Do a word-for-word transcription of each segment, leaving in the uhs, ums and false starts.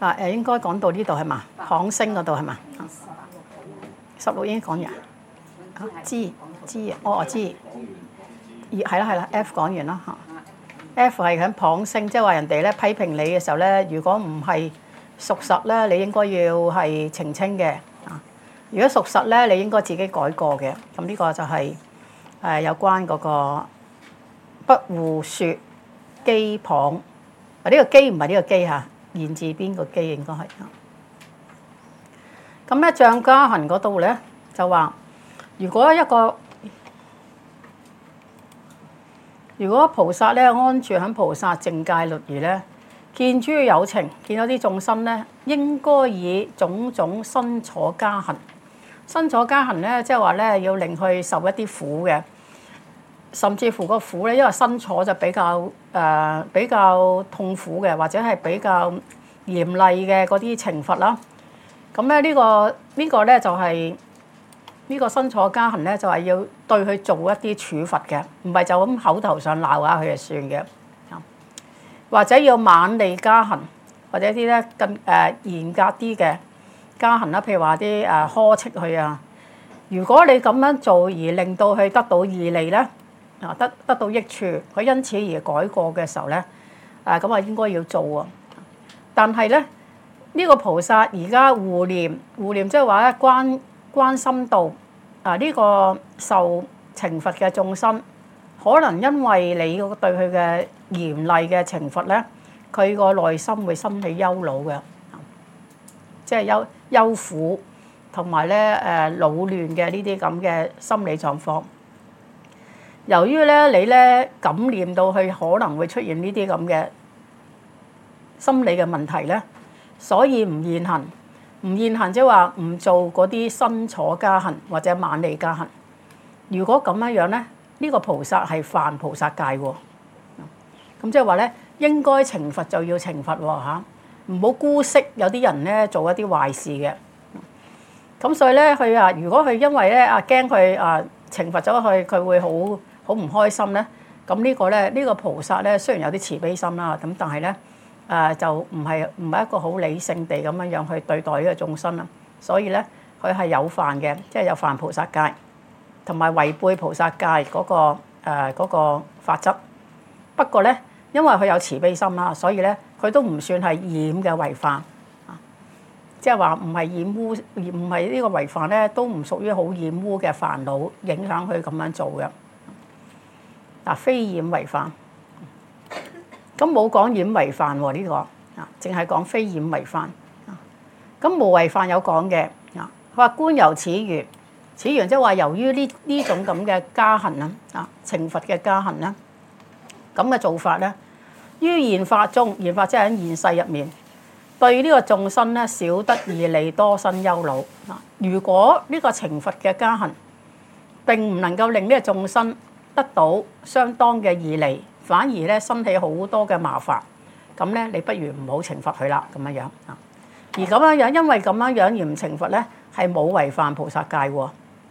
啊誒，應該講到呢度係嘛？蚌星嗰度係嘛？十六已經講完。啊，知知啊，哦我知。而係啦係啦 ，F 講完啦嚇。F 係喺蚌星，即係話人哋咧批評你嘅時候咧，如果唔係屬實咧，你應該要係澄清嘅。啊，如果屬實咧，你應該自己改過嘅。咁呢個就係誒有關嗰個不護説譏蚌。啊，呢個譏唔係呢個譏嚇，言字邊個譏應該係。咁咧，將家行嗰度咧就話，如果一個如果菩薩咧安住喺菩薩淨戒律儀咧，見諸有情，見到啲眾生咧，應該以種種身楚加行。身楚加行咧，即係話咧要令佢受一啲苦嘅，甚至乎個苦咧，因為身楚就比較誒、呃、比較痛苦嘅，或者係比較嚴厲嘅嗰啲懲罰啦。咁咧呢個呢個咧就係。呢個身楚加行咧，就係要對佢做一啲處罰嘅，唔係就咁口頭上鬧下佢就算嘅。或者要猛利加行，或者啲咧更誒嚴格啲嘅加行啦，譬如話啲誒呵斥佢啊。如果你咁樣做而令到佢得到義利咧，啊得得到益處，佢因此而改過嘅時候咧，誒咁啊應該要做啊。但係咧呢個菩薩而家護念護念，即係話咧關關心到啊呢個受懲罰嘅眾生，可能因為你對佢嘅嚴厲嘅懲罰咧，佢個內心會生起憂惱嘅，即係憂憂苦同埋咧誒惱亂嘅呢啲咁嘅心理狀況。由於咧你咧感念到佢可能會出現呢啲咁嘅心理嘅問題咧，所以唔現行。唔現行即係話唔做嗰啲身楚加行或者猛利加行。如果咁樣樣咧，呢個菩薩係犯菩薩戒喎。咁即係話咧，應該懲罰就要懲罰喎嚇，唔好姑息有啲人咧做一啲壞事嘅。咁所以咧，佢啊，如果佢因為咧啊驚佢啊懲罰咗佢，佢會好好唔開心咧。咁呢個咧，呢個菩薩咧雖然有啲慈悲心啦，咁但係咧。誒、呃、就唔係唔係一個好理性地咁樣樣去對待呢個眾生啦，所以咧佢係有犯嘅，即係有犯菩薩戒，同埋違背菩薩戒嗰、那個誒嗰、呃那個法則。不過咧，因為佢有慈悲心啦，所以咧佢都唔算係染嘅違犯啊，即係話唔係染污，唔係呢個違犯咧，都唔屬於好染污嘅煩惱影響佢咁樣做嘅。嗱、啊，非染違犯。咁冇講染違犯喎呢個，啊，淨係講非染違犯。咁無違犯有講嘅，啊，佢話觀由此緣，此緣即係話由於呢呢種咁嘅加行啦，啊，懲罰嘅加行啦，咁嘅做法咧，於現法中，現法即係喺現世入面，對呢個眾生咧少得義利，多生憂惱。啊，如果呢個懲罰嘅加行並唔能夠令呢個眾生得到相當嘅義利，反而咧生起好多嘅麻煩，咁咧你不如唔好懲罰佢啦，咁樣樣啊。而咁樣樣，因為咁樣樣而唔懲罰咧，係冇違犯菩薩戒喎。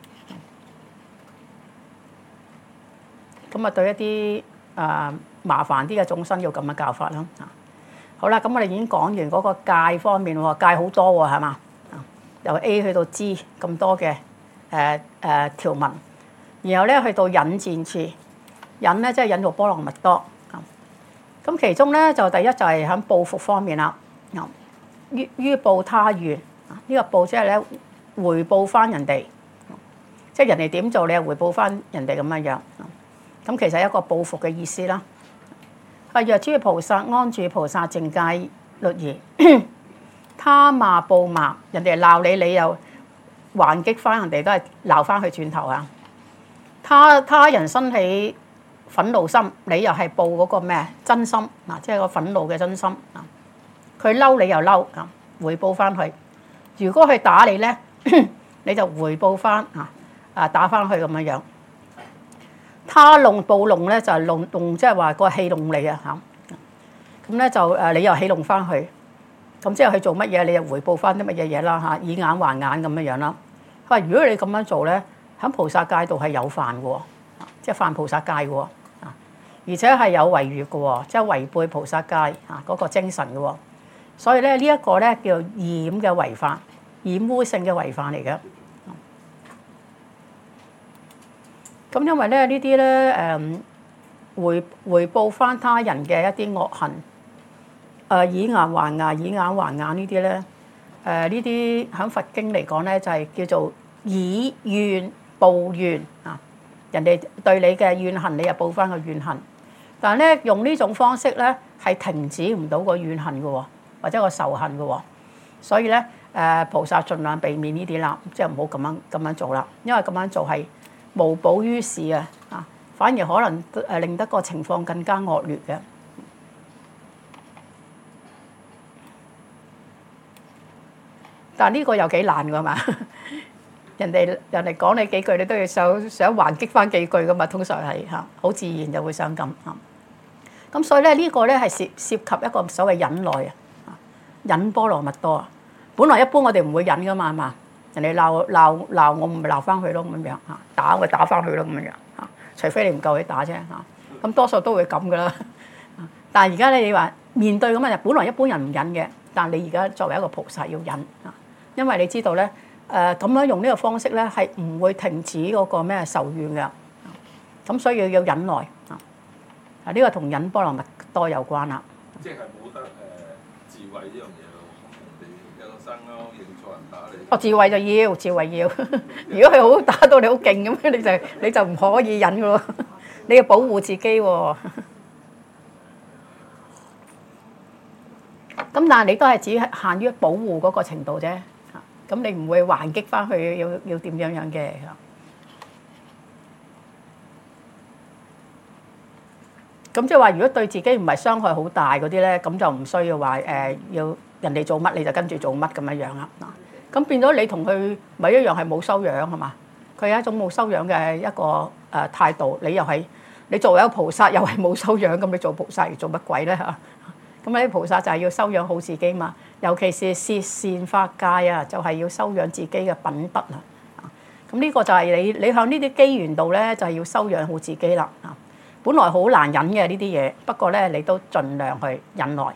咁啊，對一啲誒麻煩啲嘅眾生要咁嘅教法啦。啊，好啦，咁我哋已經講完嗰個戒方面喎，戒好多喎，係嘛？啊，由 A 去到 G 咁多嘅誒誒條文，然後咧去到引戰次。引咧即係引欲波羅蜜多，咁其中咧就第一就係喺報復方面啦，於於報他願，呢個報即係咧回報翻人哋，即係人哋點做你又回報翻人哋咁樣樣，咁其實係一個報復嘅意思啦。啊，若諸菩薩安住菩薩淨戒律儀，他罵報罵，人哋鬧你，你又還擊翻人哋，都係鬧翻佢轉頭啊。他他人生起憤怒心，你又係報嗰個咩真心嗱，即係個憤怒嘅真心啊。佢嬲你又嬲啊，回報翻佢。如果佢打你咧，你就回報翻啊啊打翻佢咁樣樣。他弄報弄咧就係弄弄，即係話個戲弄你啊嚇。咁咧就誒你又戲弄翻佢，咁即係佢做乜嘢你又回報翻啲乜嘢嘢啦嚇，以眼還眼咁樣樣啦。佢話如果你咁樣做咧，喺菩薩戒度係有犯嘅喎，即係犯菩薩戒嘅喎。而且係有違越嘅喎，即係違背菩薩戒啊嗰個精神嘅喎， 所以咧呢一個咧叫做染嘅違犯，染污性嘅違犯嚟嘅。咁因為咧呢啲咧誒回回報翻他人嘅一啲惡行，誒、呃、以牙還牙，以眼還眼呢啲咧，誒呢啲喺佛經嚟講咧就係、是、叫做以怨報怨啊！人哋對你嘅怨恨，你又報翻個怨恨。但係咧用呢種方式咧係停止唔到個怨恨嘅喎，或者個仇恨嘅喎。所以咧誒、呃、菩薩盡量避免呢啲啦，即係唔好咁樣咁樣做啦，因為咁樣做係無補於事啊！啊，反而可能誒令得個情況更加惡劣嘅。但係呢個有幾難㗎嘛？人哋人哋講你幾句，你都要想想還擊翻幾句㗎嘛。通常係嚇，好自然就會想咁嚇。咁所以咧呢個咧係涉涉及一個所謂忍耐啊，忍波羅蜜多啊。本來一般我哋唔會忍㗎嘛，係嘛？人哋鬧鬧鬧我，唔係鬧翻佢咯咁樣嚇，打我打翻佢咯咁樣嚇。除非你唔夠佢打啫嚇，咁多數都會咁㗎啦。但係而家咧，你話面對咁嘅，本來一般人唔忍嘅，但係你而家作為一個菩薩要忍啊，因為你知道咧誒咁樣用呢個方式咧係唔會停止嗰個咩仇怨㗎，咁所以要有忍耐啊。啊，呢個同忍波羅蜜多有關啦。 即係冇得誒智慧呢樣嘢咯，人哋有個生勾認錯人打你。 哦，智慧就要，智慧要。如果佢好打到你好勁咁，你就你就唔可以忍㗎咯。你要保護自己喎。咁但係你都係只限於保護嗰個程度啫。咁你唔會還擊翻去，要要點樣樣嘅。咁即係話，如果對自己唔係傷害好大嗰啲咧，咁就唔需要話誒、呃、要人哋做乜你就跟住做乜咁樣樣啦。咁變咗你同佢咪一樣係冇修養係嘛？佢係一種冇修養嘅一個誒、呃、態度。你又係你作為一個菩薩又係冇修養，咁你做菩薩嚟做乜鬼咧嚇？咁啲菩薩就係要修養好自己嘛，尤其是攝善法界啊，就係要修養自己嘅品德啊。咁呢個就係你你向呢啲機緣度咧，就係要修養好自己啦。啊，本來好難忍嘅呢啲嘢，不過咧你都盡量去忍耐。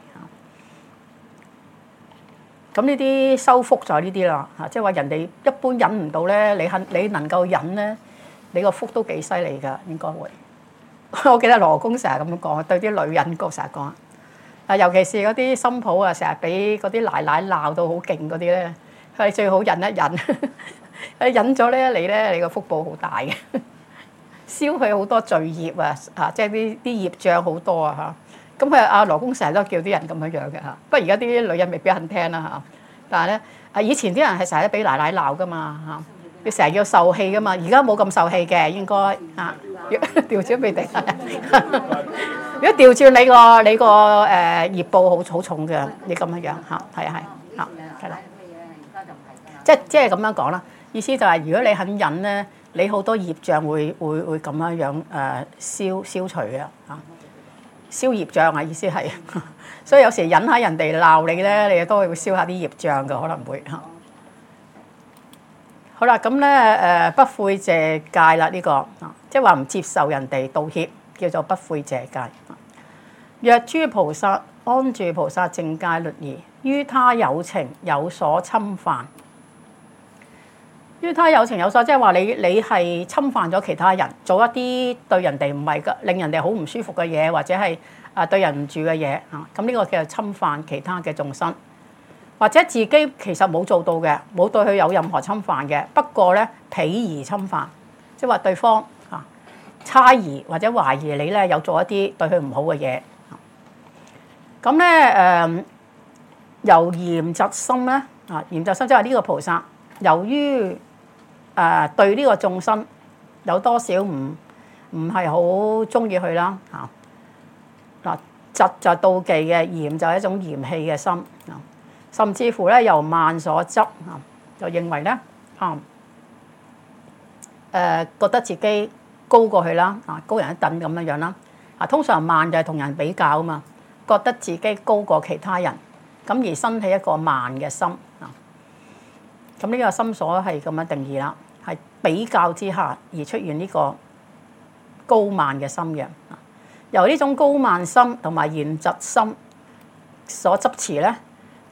咁呢啲修福就係呢啲啦。嚇，即係話人哋一般忍唔到咧，你肯你能夠忍咧，你個福都幾犀利㗎，應該會。我記得羅公成日咁樣講，對啲女人個成日講。啊，尤其是嗰啲新抱啊，成日俾嗰啲奶奶鬧到好勁嗰啲咧，佢最好忍一忍。誒忍咗咧，你咧你個福報好大嘅，消去好多罪業啊！嚇，即係啲啲業障好多啊！嚇，咁佢阿羅公成日都叫啲人咁樣樣嘅嚇。不過而家啲女人未必肯聽啦嚇。但係咧，啊以前啲人係成日都俾奶奶鬧噶嘛嚇，佢成日要受氣噶嘛。而家冇咁受氣嘅，應該嚇。調轉俾你。如果調轉你個你個誒業報好好重嘅，你咁樣樣嚇，係啊係嚇，係啦。即即係咁樣講啦，意思就係如果你肯忍咧，你好多業障會會會咁樣樣誒消消除嘅嚇，消業障啊意思係。所以有時忍下人哋鬧你咧，你都會消下啲業障嘅，可能會嚇。好啦，咁咧誒不悔謝戒啦呢個，即係話唔接受人哋道歉，叫做不悔謝戒。若諸菩薩安住菩薩淨戒律儀，於他有情有所侵犯，於他有情有所，即係話你你係侵犯咗其他人，做一啲對人哋唔係嘅，令人哋好唔舒服嘅嘢，或者係啊對人唔住嘅嘢啊，咁呢個叫做侵犯其他嘅眾生，或者自己其實冇做到嘅，冇對佢有任何侵犯嘅，不過咧彼而侵犯，即係話對方啊猜疑或者懷疑你咧有做一啲對佢唔好嘅嘢。咁咧誒，由嫌嫉心咧啊，嫌嫉心即係呢個菩薩，由於誒、呃、對呢個眾生有多少唔唔係好中意佢啦嚇嗱，嫉就係妒忌嘅，嫌就係一種嫌棄嘅心啊，甚至乎咧由慢所執啊，就認為咧嚇誒覺得自己高過佢啦啊，高人一等咁樣樣啦啊，通常慢就係同人比較啊嘛。覺得自己高過其他人，咁而生起一個慢嘅心啊。咁呢個心所係咁樣定義啦，係比較之下而出現呢個高慢嘅心嘅。由呢種高慢心同埋嫌嫉心所執持咧，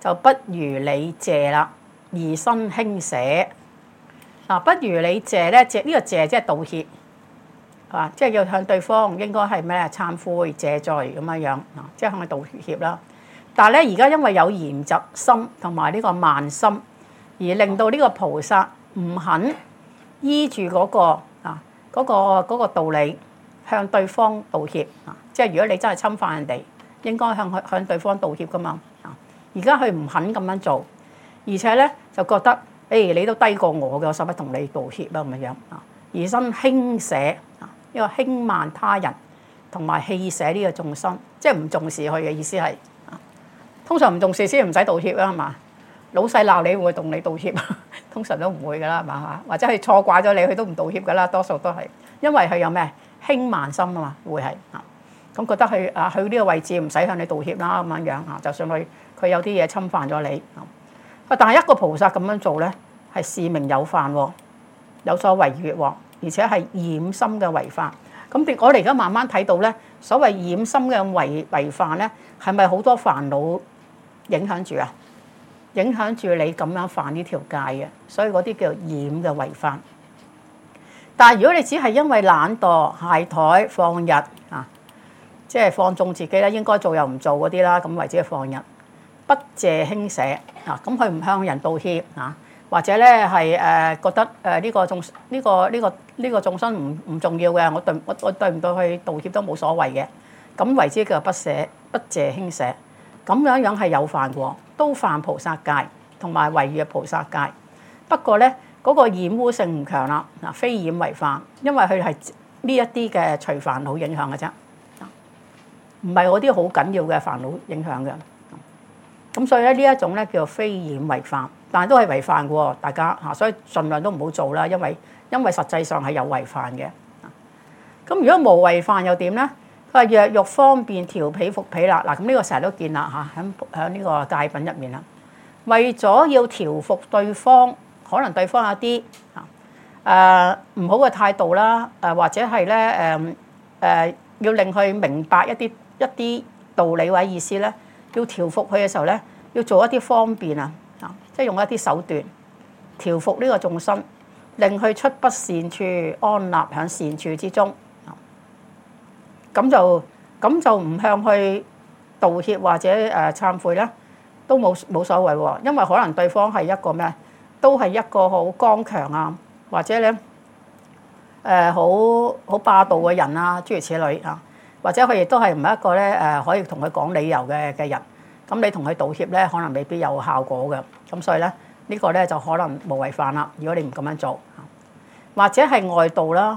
就不如你謝啦，而生輕捨。嗱，不如你謝咧，謝呢個謝即係道歉，啊，即係要向對方應該係咩懺悔謝罪咁樣樣，啊，即係向佢道歉啦。但係咧，而家因為有賢嫉心同埋呢個慢心，而令到呢個菩薩唔肯依住嗰個啊嗰個嗰個道理向對方道歉啊。即係如果你真係侵犯人哋，應該向佢向對方道歉噶嘛。啊，而家佢唔肯咁樣做，而且咧就覺得。誒，你都低過我嘅，我使乜同你道歉啦咁樣啊？而生輕捨啊，呢個輕慢他人同埋棄捨呢個眾生，即係唔重視佢嘅意思係啊。通常唔重視先唔使道歉啦，係嘛？老細鬧你會唔會同你道歉？通常都唔會噶啦，係嘛？或者係錯怪咗你，佢都唔道歉噶啦，多數都係因為佢有咩輕慢心啊嘛，會係啊。咁覺得佢啊，去呢個位置唔使向你道歉啦咁樣樣啊，就算佢佢有啲嘢侵犯咗你啊。但係一個菩薩咁樣做咧，係示明有犯喎，有所違越喎，而且係染心嘅違犯。咁我哋而家慢慢睇到咧，所謂染心嘅違違犯咧，係咪好多煩惱影響住啊？影響住你咁樣犯呢條戒嘅，所以嗰啲叫染嘅違犯。但係如果你只係因為懶惰、懈怠、放逸啊，即係放縱自己咧，應該做又唔做嗰啲啦，咁為之係放逸。不謝輕捨啊，咁佢唔向人道歉啊，或者咧係誒覺得誒呢個眾呢個呢個呢個眾生唔唔重要嘅，我對我我對唔到佢道歉都冇所謂嘅，咁為之叫不捨不謝輕捨，咁樣樣係有犯過，都犯菩薩戒同埋違越菩薩戒。不過咧嗰個染污性唔強啦，嗱非染違犯，因為佢係呢一啲嘅隨煩惱影響嘅啫，唔係嗰啲好緊要嘅煩惱影響嘅。咁所以咧呢一種咧叫做非染違犯，但係都係違犯嘅喎，大家嚇，所以盡量都唔好做啦，因為因為實際上係有違犯嘅。咁如果無違犯又點咧？佢話若欲方便調彼伏彼啦，嗱咁呢個成日都見啦嚇，喺喺呢個戒品入面啦，為咗要調伏對方，可能對方有啲嚇誒唔好嘅態度啦，誒或者係咧誒誒要令佢明白一啲一啲道理或者意思咧。要調伏佢嘅時候咧，要做一啲方便啊，啊，即係用一啲手段調伏呢個眾生，令佢出不善處，安立喺善處之中。咁就咁就唔向佢道歉或者誒懺悔咧，都冇冇所謂喎，因為可能對方係一個咩，都係一個好剛強啊，或者咧誒好好霸道嘅人啊，諸如此類啊。或者佢亦都係唔係一個咧誒可以同佢講理由嘅嘅人，咁你同佢道歉咧，可能未必有效果嘅。咁所以咧呢個咧就可能無違犯啦。如果你唔咁樣做，或者係外道啦，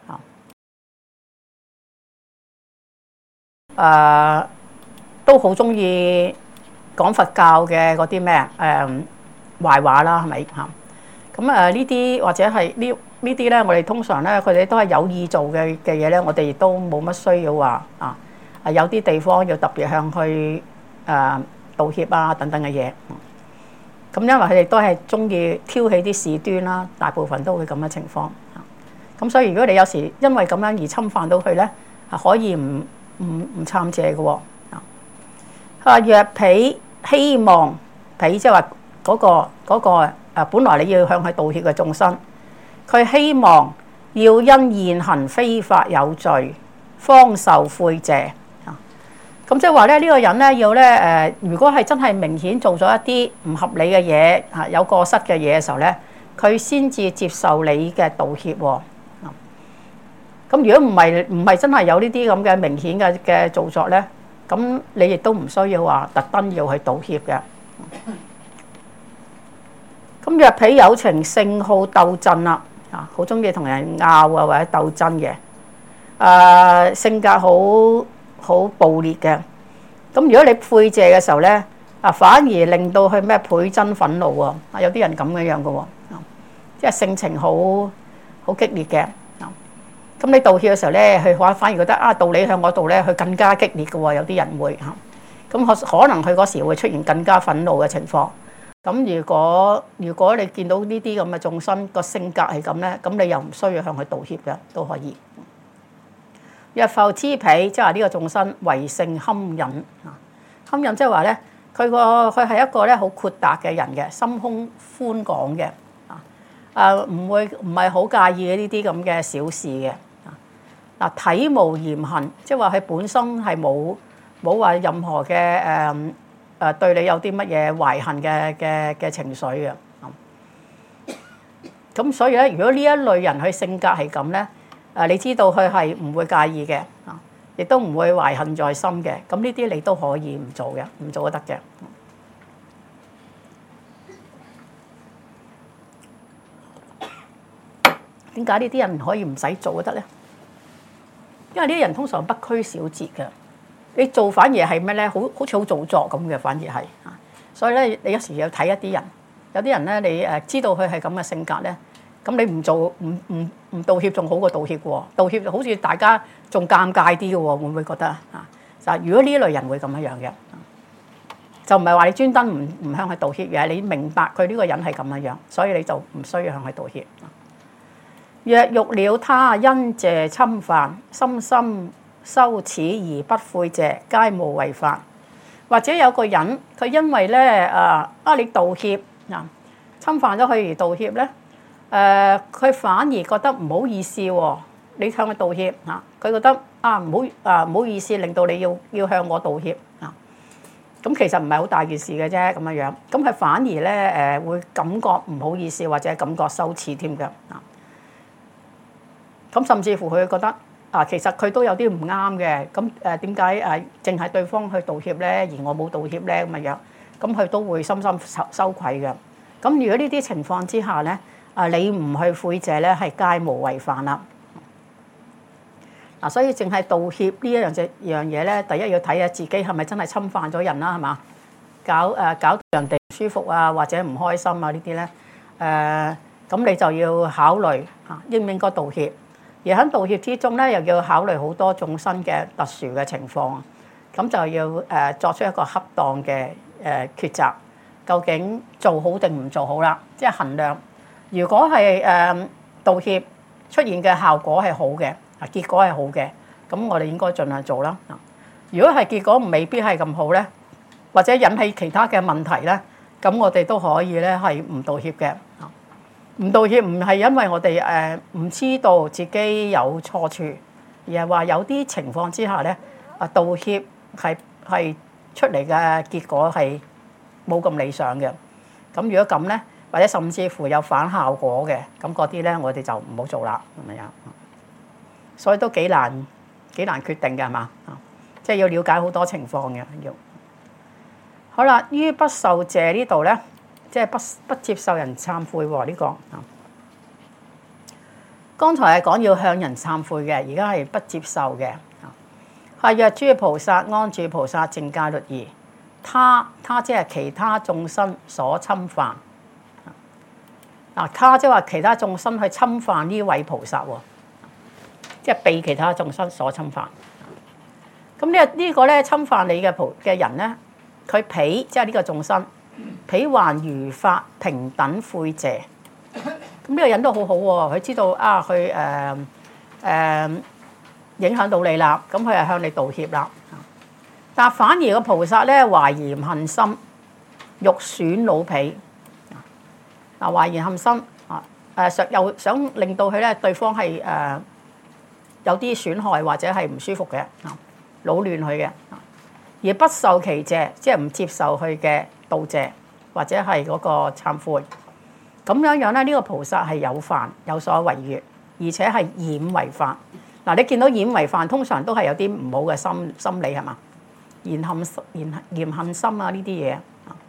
啊誒都好中意講佛教嘅嗰啲咩誒壞話啦，係咪嚇？咁誒呢啲或者係呢？呢啲咧，我哋通常咧，佢哋都係有意做嘅嘅嘢咧，我哋亦都冇乜需要話啊，啊有啲地方要特別向佢誒、啊、道歉啊等等嘅嘢。咁、嗯、因為佢哋都係中意挑起啲事端啦，大部分都會咁嘅情況。咁、啊、所以如果你有時因為咁樣而侵犯到佢咧，係可以唔唔唔懺謝嘅喎。啊，啊若彼希望彼即係話嗰個嗰、嗰個誒，本來你要向佢道歉嘅眾生。佢希望要因現行非法有罪，方受悔謝。咁即係話咧，呢個人咧要咧誒，如果係真係明顯做咗一啲唔合理嘅嘢嚇，有過失嘅嘢嘅時候咧，佢先至接受你嘅道歉喎。咁如果唔係唔係真係有呢啲咁嘅明顯嘅嘅做作咧，咁你亦都唔需要話特登要去道歉嘅。咁若彼有情性好鬥爭啦。啊，好中意同人拗啊，或者鬥爭嘅，誒、呃、性格好好暴烈嘅。咁如果你悔謝嘅時候咧，啊反而令到佢咩倍增憤怒喎。啊，有啲人咁嘅樣嘅喎，即係性情好好激烈嘅。啊，咁你道歉嘅時候咧，佢反反而覺得啊，道理向我度咧，佢更加激烈嘅喎。有啲人會嚇，咁可可能佢嗰時會出現更加憤怒嘅情況。咁如果如果你見到呢啲咁嘅眾生個性格係咁咧，咁你又唔需要向佢道歉嘅，都可以。若復知彼，即係話呢個眾生為性堪忍啊，堪忍即係話咧， 佢個佢係一個咧好豁達嘅人嘅，心胸寬廣嘅啊，誒唔會唔係好介意呢啲咁嘅小事嘅啊。嗱，體無嫌恨，即係話佢本身係冇冇話任何嘅誒誒對你有啲乜嘢懷恨嘅嘅嘅情緒嘅。咁所以咧，如果呢一類人佢性格係咁咧，誒你知道佢係唔會介意嘅啊，亦都唔會懷恨在心嘅。咁呢啲你都可以唔做嘅，唔做都得嘅。點解呢啲人可以唔使做都得咧？因為呢啲人通常不拘小節嘅，你做反而係咩咧？好好似好做作咁嘅，反而係啊。所以咧，你有時要睇一啲人，有啲人咧，你誒知道佢係咁嘅性格咧，咁你唔做唔唔唔道歉仲好過道歉喎。道歉好似大家仲尷尬啲嘅喎，會唔會覺得啊？就如果呢類人會咁樣樣嘅，就唔係話你專登唔唔向佢道歉，而係你明白佢呢個人係咁樣樣，所以你就唔需要向佢道歉。若欲了他因謝侵犯，深深羞恥而不悔謝，皆無違法。或者有個人佢因為咧啊啊你道歉啊侵犯咗佢而道歉咧，誒佢反而覺得唔好意思喎，你向佢道歉啊，佢覺得啊唔好啊唔好意思，令到你要要向我道歉啊，咁其實唔係好大件事嘅啫咁樣樣，咁佢反而咧誒會感覺唔好意思或者感覺羞恥添㗎啊。咁甚至乎佢覺得啊，其實佢都有啲唔啱嘅，咁誒點解誒淨係對方去道歉咧，而我冇道歉咧咁嘅樣，咁佢都會深深羞羞愧嘅。咁如果呢啲情況之下咧，啊你唔去悔謝咧，係皆無違反啦。嗱，所以淨係道歉呢一樣隻樣嘢咧，第一要睇下自己係咪真係侵犯咗人啦，係嘛？搞誒搞到人哋唔舒服啊，或者唔開心啊呢啲咧，誒咁你就要考慮嚇應唔應該道歉。而喺道歉之中咧，又要考慮好多眾生嘅特殊嘅情況，咁就要誒作出一個恰當嘅誒抉擇，究竟做好定唔做好啦？即係衡量。如果係誒道歉出現嘅效果係好嘅，啊結果係好嘅，咁我哋應該盡量做啦。如果係結果未必係咁好咧，或者引起其他嘅問題咧，咁我哋都可以咧係唔道歉嘅。唔道歉唔係因為我哋誒唔知道自己有錯處，而係話有啲情況之下咧，啊道歉係係出嚟嘅結果係冇咁理想嘅。咁如果咁咧，或者甚至乎有反效果嘅，咁嗰啲咧我哋就唔好做啦，係咪啊？所以都幾難幾難決定嘅係嘛？啊，即係要了解好多情況嘅要。好啦，於不受謝呢度咧。即係不不接受人懺悔喎，呢個啊。剛才係講要向人懺悔嘅，而家係不接受嘅。係若諸菩薩安住菩薩淨戒律儀，他他即係其他眾生所侵犯。嗱，他即係話其他眾生去侵犯呢位菩薩喎，即係被其他眾生所侵犯。咁呢呢個咧侵犯你嘅菩嘅人咧，佢彼即係呢個眾生。彼還如法平等悔謝，咁呢個人都好好喎，佢知道啊，佢誒誒影響到你啦，咁佢係向你道歉啦。但反而個菩薩咧懷嫌恨心，欲損惱彼。嗱，懷嫌恨心啊誒想又想令到佢咧對方係誒有啲損害或者係唔舒服嘅啊，擾亂佢嘅，而不受其謝，即係唔接受佢嘅道謝或者係嗰個懺悔，咁樣樣咧，呢個菩薩係有犯有所違越，而且係染違犯。嗱，你見到染違犯，通常都係有啲唔好嘅心心理係嘛？嫌恨嫌嫌恨心啊呢啲嘢，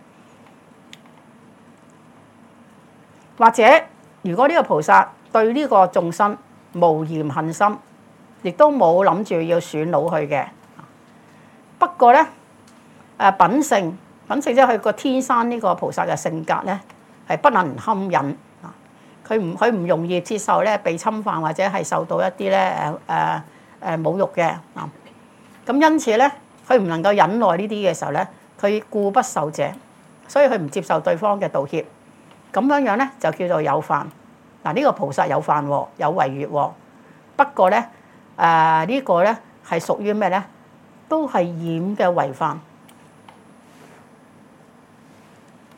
或者如果呢個菩薩對呢個眾生無嫌恨心，亦都冇諗住要損惱佢嘅，不過咧誒品性。品性即係佢個天生呢個菩薩嘅性格咧，係不能堪忍啊！佢唔佢唔容易接受咧被侵犯或者係受到一啲咧誒誒誒侮辱嘅啊！咁因此咧，佢唔能夠忍耐呢啲嘅時候咧，佢故不受謝，所以佢唔接受對方嘅道歉。咁樣樣咧就叫做有犯。嗱，呢個菩薩有犯喎，有違越喎。不過咧誒呢個咧係屬於咩咧？都係染嘅違犯。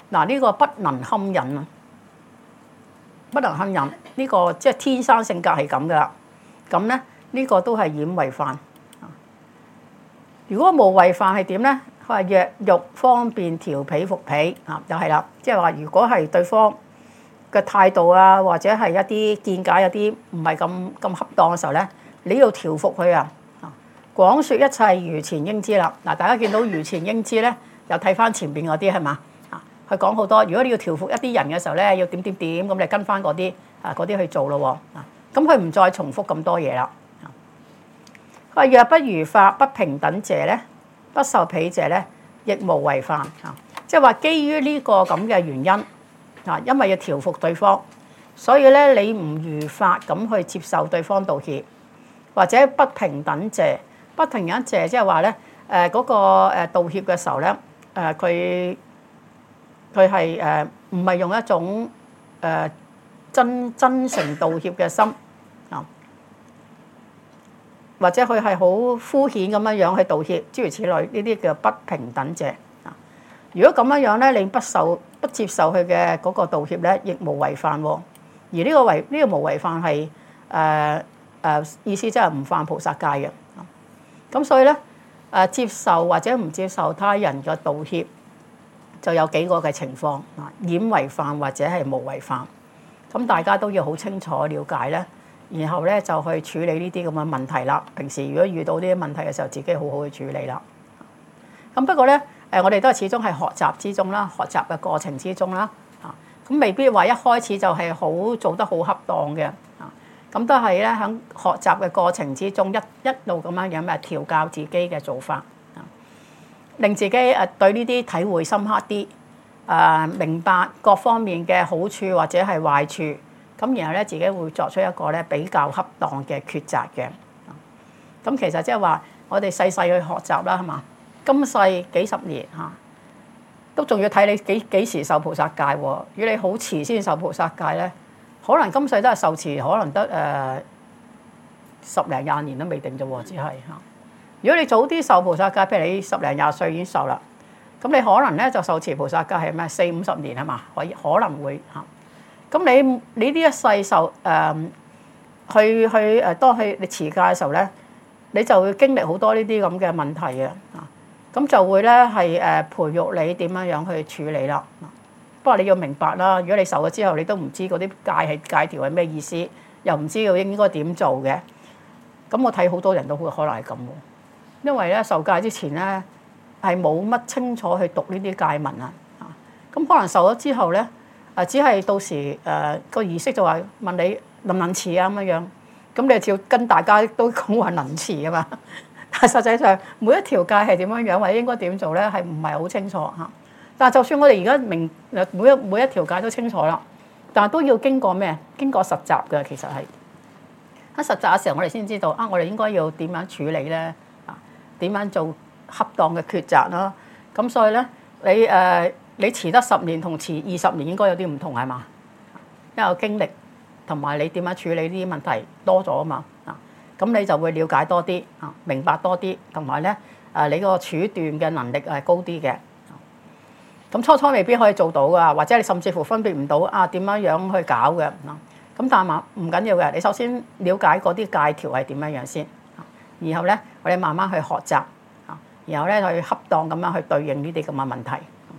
嗱，呢個不能堪忍啊，不能堪忍呢個即係天生性格係咁噶啦。咁咧呢個都係染為犯。如果無為犯係點咧？佢話藥肉方便調脾服脾啊，就係啦。即係話如果係對方嘅態度啊，或者係一啲見解有啲唔係咁咁恰當嘅時候咧，你要調服佢啊。廣説一切如前應知啦。嗱，大家見到如前應知咧，又睇翻前邊嗰啲係嘛？啊，佢講好多。如果你要調服一啲人嘅時候咧，要點點點咁，你跟翻嗰啲啊嗰啲去做咯喎。啊，咁佢唔再重複咁多嘢啦。佢話若不如法不平等者咧，不受脾者咧，亦無為犯啊。即係話基於呢個咁嘅原因啊，因為要調服對方，所以咧你唔如法咁去接受對方道歉，或者不平等者。不平等者即係話咧，誒嗰個誒道歉嘅時候咧，誒佢佢係誒唔係用一種誒真真誠道歉嘅心啊，或者佢係好敷衍咁樣樣去道歉，諸如此類，呢啲叫不平等者啊。如果咁樣樣咧，你不受不接受佢嘅嗰個道歉咧，亦無為犯喎。而呢個為呢個無為犯係誒誒意思即係唔犯菩薩戒嘅。咁所以咧，誒接受或者唔接受他人嘅道歉，就有幾個嘅情況啊，染為犯或者係無為犯。咁大家都要好清楚了解咧，然後咧就去處理呢啲咁嘅問題啦。平時如果遇到呢啲問題嘅時候，自己好好去處理啦。咁不過咧，誒我哋都係始終係學習之中啦，學習嘅過程之中啦，啊咁未必話一開始就係好做得好恰當嘅。咁都係咧喺學習嘅過程之中，一一路咁樣樣咪調教自己嘅做法，令自己誒對呢啲體會深刻啲，誒明白各方面嘅好處或者係壞處，咁然後咧自己會作出一個咧比較恰當嘅抉擇嘅。咁其實即係話我哋細細去學習啦，係嘛？今世幾十年嚇，都仲要睇你幾幾時受菩薩戒喎。如果你好遲先受菩薩戒咧，可能今世都係受持，可能得誒、呃、十零廿年都未定啫喎，只係嚇。如果你早啲受菩薩戒，譬如你十零廿歲已經受啦，咁你可能咧就受持菩薩戒係咩四五十年係嘛？可以可能會嚇。咁你你呢一世受誒、呃、去去誒當去你持戒嘅時候咧，你就會經歷好多呢啲咁嘅問題嘅啊。咁就會咧係誒培育你點樣樣去處理啦。不過你要明白啦，如果你受咗之後，你都唔知嗰啲戒係戒條係咩意思，又唔知道應該點做嘅。咁我睇好多人都會可能係咁喎，因為咧受戒之前咧係冇乜清楚去讀呢啲戒文啊。咁可能受咗之後咧，誒只係到時誒個儀式就話問你能唔能持啊咁樣樣，咁你就要跟大家都講話能持啊嘛。但係實際上每一條戒係點樣樣或者應該點做咧，係唔係好清楚嚇。但係就算我哋而家明誒每一每一條戒都清楚啦，但係都要經過咩？經過實習嘅，其實係喺實習嘅時候，我哋先知道啊，我哋應該要點樣處理咧？啊，點樣做恰當嘅抉擇啦？咁所以咧，你誒、呃、你持得十年同持二十年應該有啲唔同係嘛？因為有經歷同埋你點樣處理呢啲問題多咗啊嘛啊，咁你就會了解多啲啊，明白多啲，同埋咧誒你個處斷嘅能力係高啲嘅。咁初初未必可以做到噶，或者你甚至乎分別唔到啊點樣樣去搞嘅嗱。咁但係嘛唔緊要嘅，你首先了解嗰啲戒條係點樣樣先，然後咧我哋慢慢去學習啊，然後咧去恰當咁樣去對應呢啲咁嘅問題。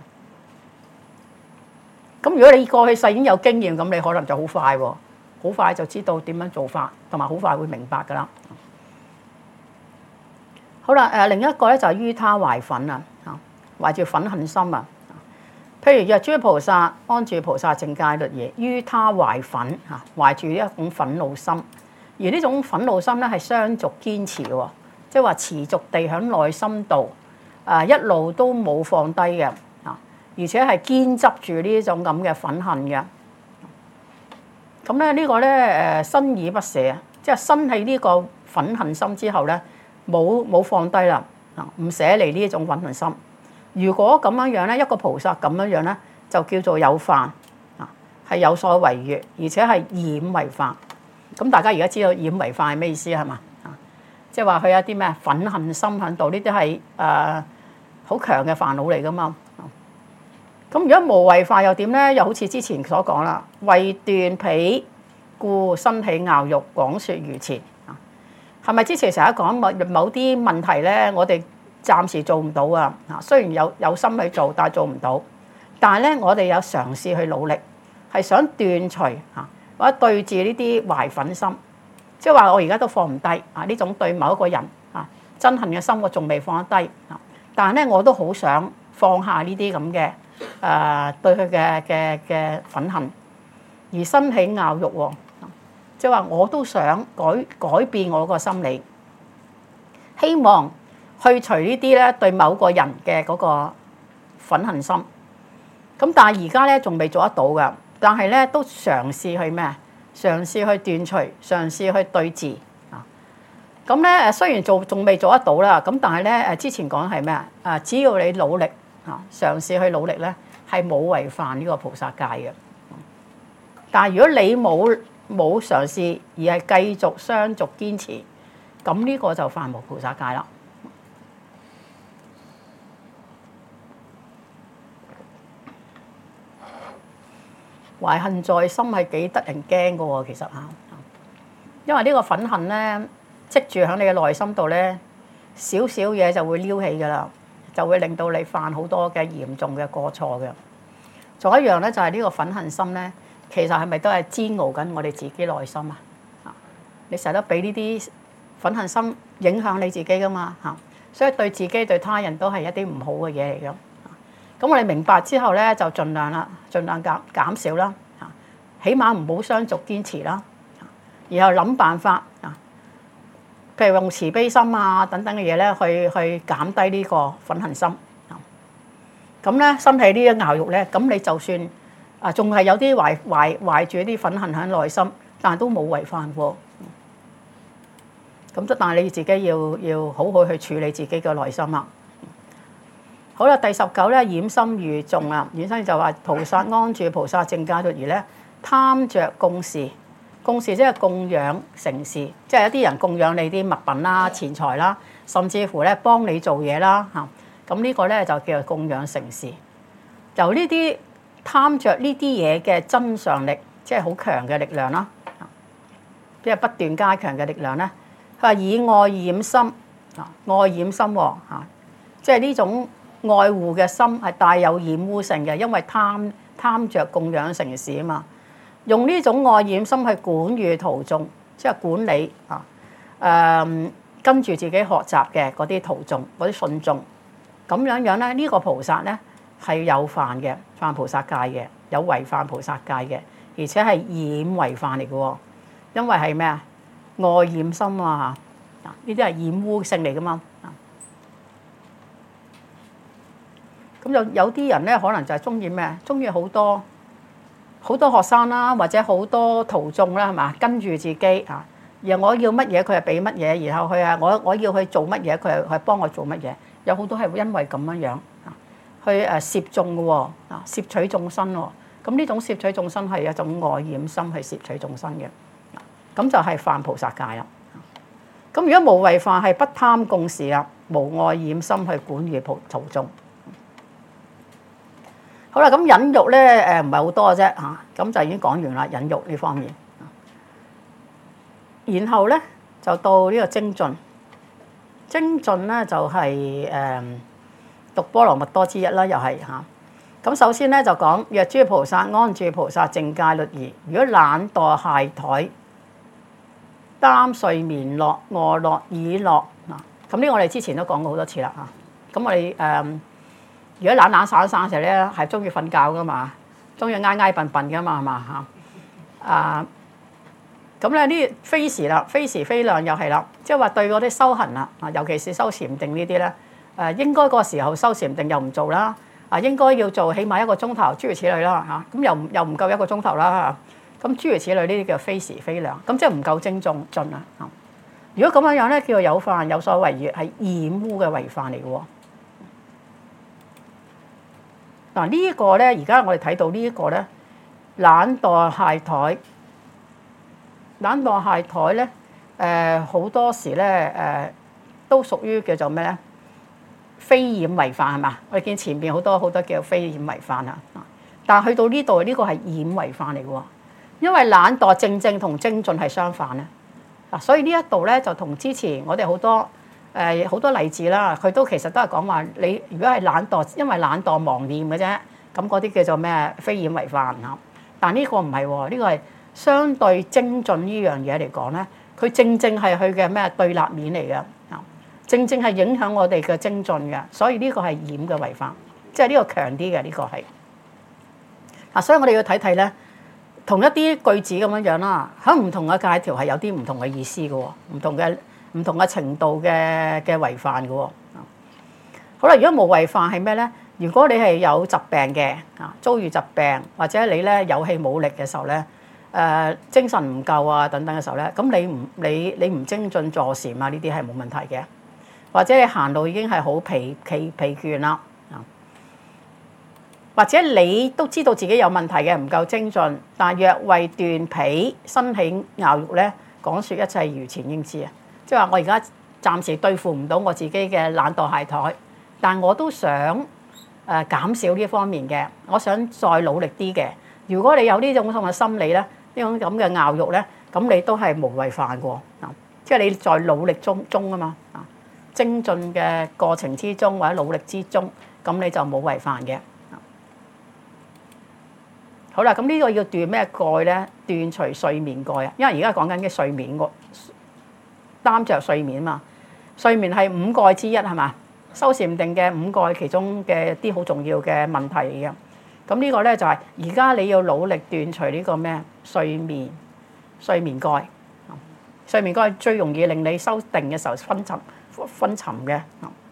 咁如果你過去世已經有經驗，咁你可能就好快喎，好快就知道點樣做法，同埋好快會明白噶啦。好啦，誒另一個咧就係於他懷憤啊，嚇懷住憤恨心啊。譬如若諸菩薩安住菩薩淨戒律儀，於他懷憤嚇，懷住一種憤怒心，而呢種憤怒心咧係相續堅持嘅，即係話持續地喺內心度誒一路都冇放低嘅啊，而且係堅執住呢種咁嘅憤恨嘅。咁咧呢個咧誒身已不捨，即係身喺呢個憤恨心之後咧冇冇放低啦啊，唔捨離呢一種憤恨心。如果咁樣樣咧，一個菩薩咁樣樣咧，就叫做有犯啊，係有所違越，而且係染為犯。咁大家而家知道染為犯係咩意思係嘛？啊，即係話佢有啲咩憤恨心喺度，呢啲係誒好強嘅煩惱嚟噶嘛。 咁如果無為法又點咧？又好似之前所講啦，為斷彼故生起樂欲，廣說如前。啊，係咪之前成日講某某啲問題咧？我哋暫時做唔到啊！啊，雖然有有心去做，但係做唔到。但係咧，我哋有嘗試去努力，係想斷除啊，或者對治呢啲懷憤心，即係話我而家都放唔低啊！呢種對某一個人啊憎恨嘅心，我仲未放得低啊！但係咧，我都好想放下呢啲咁嘅誒對佢嘅嘅嘅憤恨，而生起樂欲喎，即係話我都想改改變我個心理，希望去除呢啲咧對某個人嘅嗰個憤恨心。咁但係而家咧仲未做得到㗎，但係咧都嘗試去咩？嘗試去斷除，嘗試去對治啊！咁咧誒，雖然做仲未做得到啦，咁但係咧誒，之前講係咩啊？啊，只要你努力啊，嘗試去努力咧，係冇違反呢個菩薩戒嘅。但係如果你冇冇嘗試，而係繼續相續堅持，咁呢個就犯無菩薩戒啦。懷恨在心係幾得人驚㗎喎，其實嚇，因為呢個憤恨咧積住喺你嘅內心度咧，少少嘢就會撩起㗎啦，就會令到你犯好多嘅嚴重嘅過錯嘅。仲有一樣咧，就係呢個憤恨心咧，其實係咪都係煎熬緊我哋自己內心啊？啊，你成日都俾呢啲憤恨心影響你自己㗎嘛嚇，所以對自己對他人都係一啲唔好嘅嘢嚟㗎。咁我哋明白之後咧，就盡量啦，盡量減減少啦，嚇，起碼唔好相續堅持啦，然後諗辦法啊，譬如用慈悲心啊等等嘅嘢咧，去去減低呢個憤恨心。咁咧，生起呢啲樂欲咧，咁你就算啊，仲係有啲懷懷懷住啲憤恨喺內心，但係都冇違犯喎。咁但係你自己要要好好去處理自己嘅內心啊。好啦，第十九咧，染心寓眾啊，衍生就話菩薩安住菩薩正戒律儀咧，貪着供事，供事即係供養成事，即係一啲人供養你啲物品啦、錢財啦，甚至乎咧幫你做嘢啦嚇。咁呢個咧就叫做供養成事。由呢啲貪着呢啲嘢嘅增上力，即係好強嘅力量啦，即係不斷加強嘅力量咧。佢話以愛染心啊，愛染心喎嚇，即係呢種愛護嘅心係帶有染污性嘅，因為貪貪著供養成事啊嘛。用呢種愛染心去管予徒眾，即係管理啊，誒跟住自己學習嘅嗰啲徒眾、嗰啲信眾，咁樣樣咧，呢個菩薩咧係有犯嘅，犯菩薩戒嘅，有違犯菩薩戒嘅，而且係染違犯嚟嘅喎，因為係咩啊？愛染心啊嚇，呢啲係染污性嚟噶嘛。咁有有啲人咧，可能就係中意咩？中意好多好多學生啦，或者好多徒眾啦，係嘛？跟住自己啊，然後我要乜嘢，佢係俾乜嘢，然後佢啊，我我要去做乜嘢，佢係佢幫我做乜嘢。有好多係因為咁樣樣啊，去誒攝眾嘅喎啊，攝取眾生喎。咁呢種攝取眾生係一種愛染心去攝取眾生嘅，咁就係犯菩薩戒啦。咁如果無為犯係不貪供事啦，無愛染心去管予徒眾。好啦，咁忍辱咧誒唔係好多啫嚇，咁就已經講完啦，忍辱呢方面。然後咧就到呢個精進，精進咧就係誒獨波羅蜜多之一啦，又係嚇。咁首先咧就講若諸菩薩安住菩薩正戒律儀，如果懶惰懈怠，耽睡眠樂、餓樂、耳樂嗱，咁呢個我哋之前都講過好多次啦嚇。咁我哋誒。如果懶懶散散嘅時候咧，係中意瞓覺噶嘛，中意挨挨笨笨噶嘛，係嘛嚇？啊，咁咧呢非時啦，非時非量又係啦，即係話對嗰啲修行啦，啊，尤其是修禪定呢啲咧，誒應該嗰個時候修禪定又唔做啦，啊應該要做起碼一個鐘頭，諸如此類啦嚇，咁又唔又唔夠一個鐘頭啦嚇，咁諸如此類呢啲叫非時非量，咁即係唔夠精進進啊嚇。如果咁樣樣咧，叫做有犯有所違越，係染污嘅違犯嚟嘅喎。嗱呢一個咧，而家我哋睇到呢一個咧，懶惰懈怠，懶惰懈怠咧，誒好多時咧誒都屬於叫做咩咧？ 非染為犯係嘛？我哋見前邊好多好多叫非染為犯啊，但係去到呢度呢個係染為犯嚟嘅喎，因為懶惰正正同精進係相反咧。嗱，所以呢一度咧就同之前我哋好多誒好多例子啦，佢都其實都係講話你如果係懶惰，因為懶惰忘念嘅啫，咁嗰啲叫做咩非染為犯啊。但呢個唔係喎，呢個係相對精進呢樣嘢嚟講咧，佢正正係佢嘅咩對立面嚟嘅啊，正正係影響我哋嘅精進嘅，所以呢個係染嘅為犯，即係呢個強啲嘅呢個係。嗱，所以我哋要睇睇咧。同一啲句子咁樣樣啦，喺唔同嘅戒條係有啲唔同嘅意思嘅喎，唔同嘅唔同嘅程度嘅嘅違犯嘅喎。好啦，如果無違犯係咩咧？如果你係有疾病嘅啊，遭遇疾病或者你咧有氣冇力嘅時候咧，誒、呃、精神唔夠啊等等嘅時候咧，咁你唔你你唔精進坐禪啊呢啲係冇問題嘅，或者你行路已經係好疲疲疲倦啦。或者你都知道自己有問題嘅，唔夠精進，但若為斷彼生起拗欲咧，講説一切如前應知啊！即係話我而家暫時對付唔到我自己嘅懶惰懈怠，但我都想誒、呃、減少呢方面嘅，我想再努力啲嘅。如果你有呢種咁嘅心理咧，呢種咁嘅拗欲咧，咁你都係無違犯喎啊！即係你在努力中中啊嘛啊，精進嘅過程之中或者努力之中，咁你就冇違犯嘅。好啦，咁呢個要斷咩蓋咧？斷除睡眠蓋啊！因為而家講緊嘅睡眠個擔着睡眠啊嘛，睡眠係五蓋之一係嘛？修禪定嘅五蓋其中嘅啲好重要嘅問題嚟嘅。咁呢個咧就係而家你要努力斷除呢個咩睡眠睡眠蓋。睡眠蓋最容易令你修定嘅時候昏沉昏沉嘅。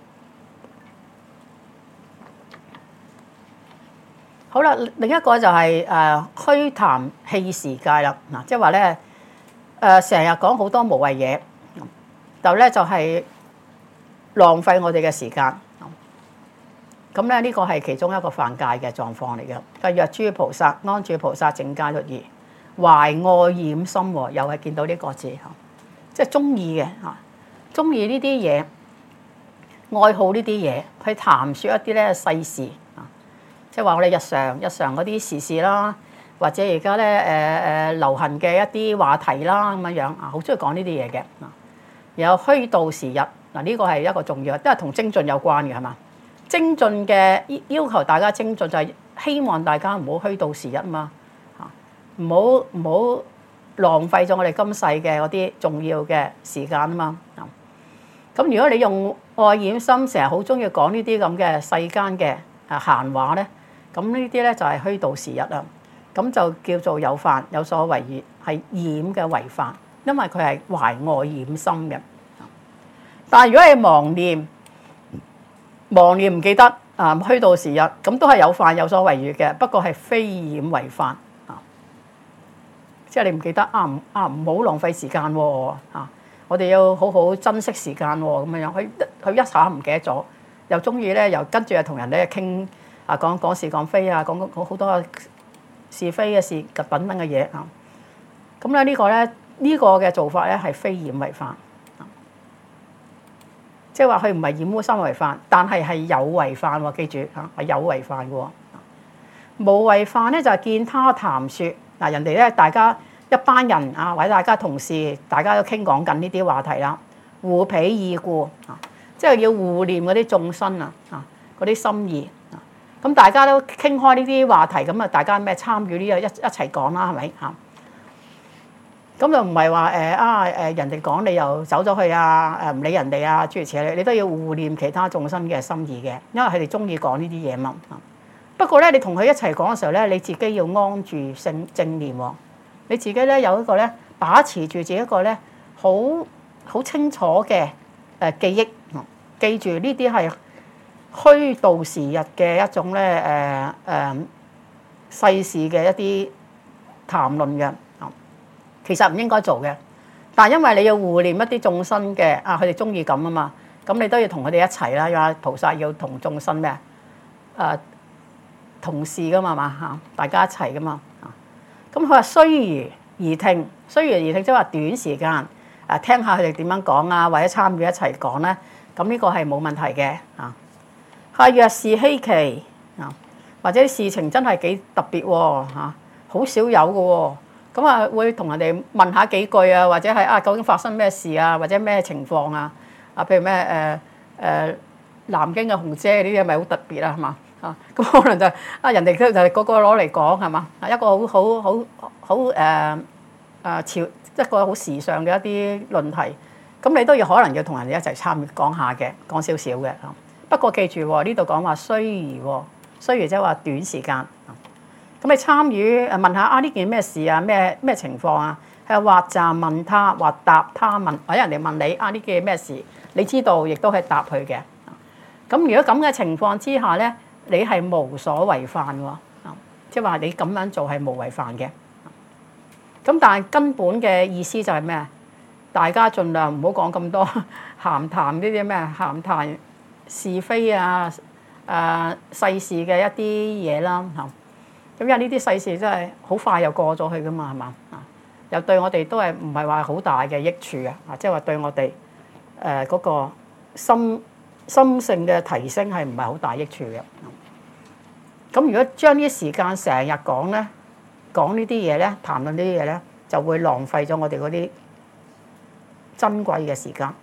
好啦，另一個就係誒虛談棄時戒啦。嗱，即係話咧誒，成日講好多無謂嘢，就咧就係浪費我哋嘅時間。咁咧呢個係其中一個犯戒嘅狀況嚟嘅。佢若諸菩薩安住菩薩淨戒律儀，懷愛染心，又係見到呢個字嚇，即係中意嘅嚇，中意呢啲嘢，愛好呢啲嘢，去談説一啲咧世事。即係話我哋日常日常嗰啲時事啦，或者而家咧誒誒流行嘅一啲話題啦咁樣樣啊，好中意講呢啲嘢嘅。有虛度時日嗱，呢個係一個重要，因為同精進有關嘅係嘛？精進嘅要求大家精進就係希望大家唔好虛度時日啊嘛嚇，唔好唔好浪費咗我哋今世嘅嗰啲重要嘅時間啊嘛啊。咁如果你用愛染心，成日好中意講呢啲咁嘅世間嘅啊閒話咧。咁呢啲咧就係虛度時日啦，咁就叫做有犯，有所違越，係染嘅違犯，因為佢係懷愛染心嘅。但係如果係忘念，忘念唔記得啊，虛度時日，咁都係有犯，有所違越嘅，不過係非染為犯啊，即係你唔記得啊唔啊唔好浪費時間喎啊，我哋要好好珍惜時間喎，咁樣樣，佢佢一下唔記得咗，又中意咧，又跟住又同人哋傾。啊，講講是講非啊，講講好多是非嘅事等等嘅嘢啊。咁咧呢個咧呢個嘅做法咧係非染為犯，即係話佢唔係染污心為犯，但係係有違犯喎。記住嚇，係有違犯嘅喎。無違犯咧就係見他談説嗱，人哋咧大家一班人啊，或者大家同事，大家都傾講緊呢啲話題啦，互彼意故啊，即係要互念嗰啲眾生啊啊嗰啲心意。咁大家都傾開呢啲話題，咁啊大家咩參與呢個一一齊講啦，係咪嚇？咁就唔係話誒啊誒人哋講你又走咗去啊誒唔理人哋啊諸如此類，你都要互念其他眾生嘅心意嘅，因為佢哋中意講呢啲嘢嘛。不過咧，你同佢一齊講嘅時候咧，你自己要安住正正念喎，你自己咧有一個咧把持住自己一個咧好好清楚嘅誒記憶，記住呢啲係虛度時日嘅一種咧誒誒世事嘅一啲談論嘅，其實唔應該做嘅。但係因為你要護念一啲眾生嘅啊，佢哋中意咁啊嘛，咁你都要同佢哋一齊啦。因為菩薩要同眾生咩啊誒同事噶嘛嘛嚇，大家一齊噶嘛。咁佢話須臾而聽，須臾而聽即係話短時間誒聽下佢哋點樣講啊，或者參與一齊講咧，咁呢個係冇問題嘅嚇。 係若是稀奇啊，或者啲事情真係幾特別喎嚇，好少有嘅喎。咁啊，會同人哋問下幾句啊，或者係啊，究竟發生咩事啊，或者咩情況啊？啊，譬如咩誒誒南京嘅紅姐呢啲係咪好特別啊？係嘛啊？咁可能就啊，人哋都就係個個攞嚟講係嘛？啊，一個好好好好誒誒潮一個好時尚嘅一啲論題。咁你都要可能要同人哋一齊參與講下嘅，講少少嘅。不過記住喎，呢度講話雖然喎，雖然即係話短時間。咁你參與誒問下啊呢件咩事啊，咩咩情況啊？係或暫問他，或答他問，或者人哋問你啊呢件咩事，你知道亦都係答佢嘅。咁如果咁嘅情況之下咧，你係無所違犯喎，即係話你咁樣做係無違犯嘅。咁但係根本嘅意思就係咩？大家盡量唔好講咁多閒談呢啲咩閒談是非啊、誒、呃、世事嘅一啲嘢啦嚇。咁因為呢啲世事真係好快又過咗去噶嘛，係嘛啊？又對我哋都係唔係話好大嘅益處啊？啊，即係話對我哋誒嗰個心心性嘅提升係唔係好大益處嘅？咁如果將啲時間成日講咧，講呢啲嘢咧，談論呢啲嘢咧，就會浪費咗我哋嗰啲珍貴嘅時間。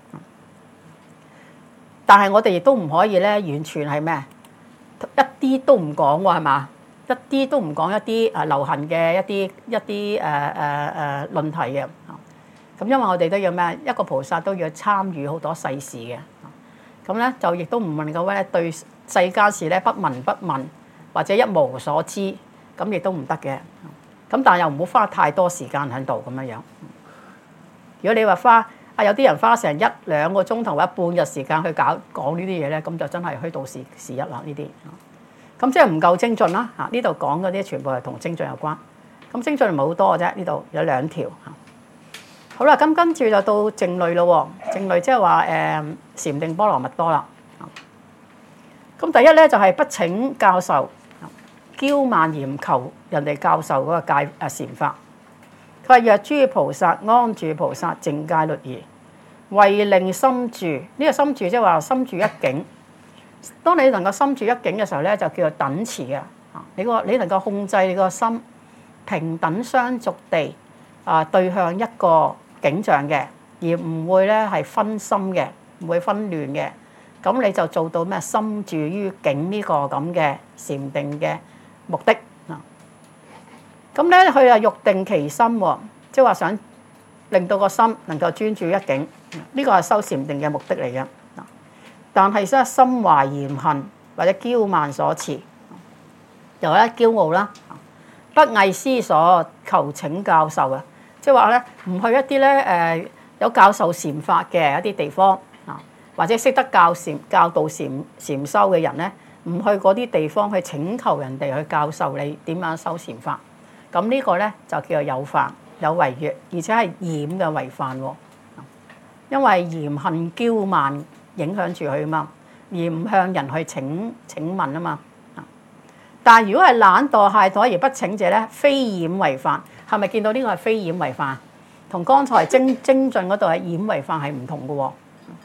但係我哋亦都唔可以咧，完全係咩？一啲都唔講喎，係嘛？一啲都唔講一啲誒流行嘅一啲一啲誒誒誒論題嘅。咁因為我哋都要咩？一個菩薩都要參與好多世事嘅。咁咧就亦都唔能夠咧對世間事咧不聞不問，或者一無所知，咁亦都唔得嘅。咁但係又唔好花太多時間喺度咁樣樣。如果你話花啊，有啲人花成一兩個鐘頭或者半日時間去搞講呢啲嘢咧，咁就真係虛度時時日啦呢啲。咁即係唔夠精進啦嚇！呢度講嗰啲全部係同精進有關。咁精進唔係好多嘅啫，呢度有兩條嚇。好啦，咁跟住就到靜慮咯喎。靜慮即係話誒禪定波羅蜜多啦。咁第一咧就係不請教授，驕慢嚴求人哋教授嗰個戒誒禪法。佢話若諸菩薩安住菩薩淨戒律儀，為令心住。呢、這個心住即係話心住一境。當你能夠心住一境嘅時候咧，就叫做等持嘅。你個你能夠控制你個心平等相續地啊對向一個景象嘅，而唔會咧係分心嘅，唔會分亂嘅。咁你就做到咩？心住於境呢個咁嘅禪定嘅目的啊。咁咧佢啊欲定其心喎，即係話想令到個心能夠專注一境，呢個係修禪定嘅目的嚟嘅。但係真係心懷嫌恨或者驕慢所持，又咧驕傲啦，不詣師所求請教授啊，即係話咧唔去一啲咧誒有教授禪法嘅一啲地方啊，或者識得教禪教導禪禪修嘅人咧，唔去嗰啲地方去請求人哋去教授你點樣修禪法，咁呢個咧就叫做有犯有違越，而且係嚴嘅違犯喎，因為嫌恨驕慢影響住佢啊嘛，而唔向人去請請問啊嘛。但係如果係懶惰懈怠而不請者咧，非染違犯，係咪見到呢個係非染違犯？同剛才精精進嗰度係染違犯係唔同嘅喎。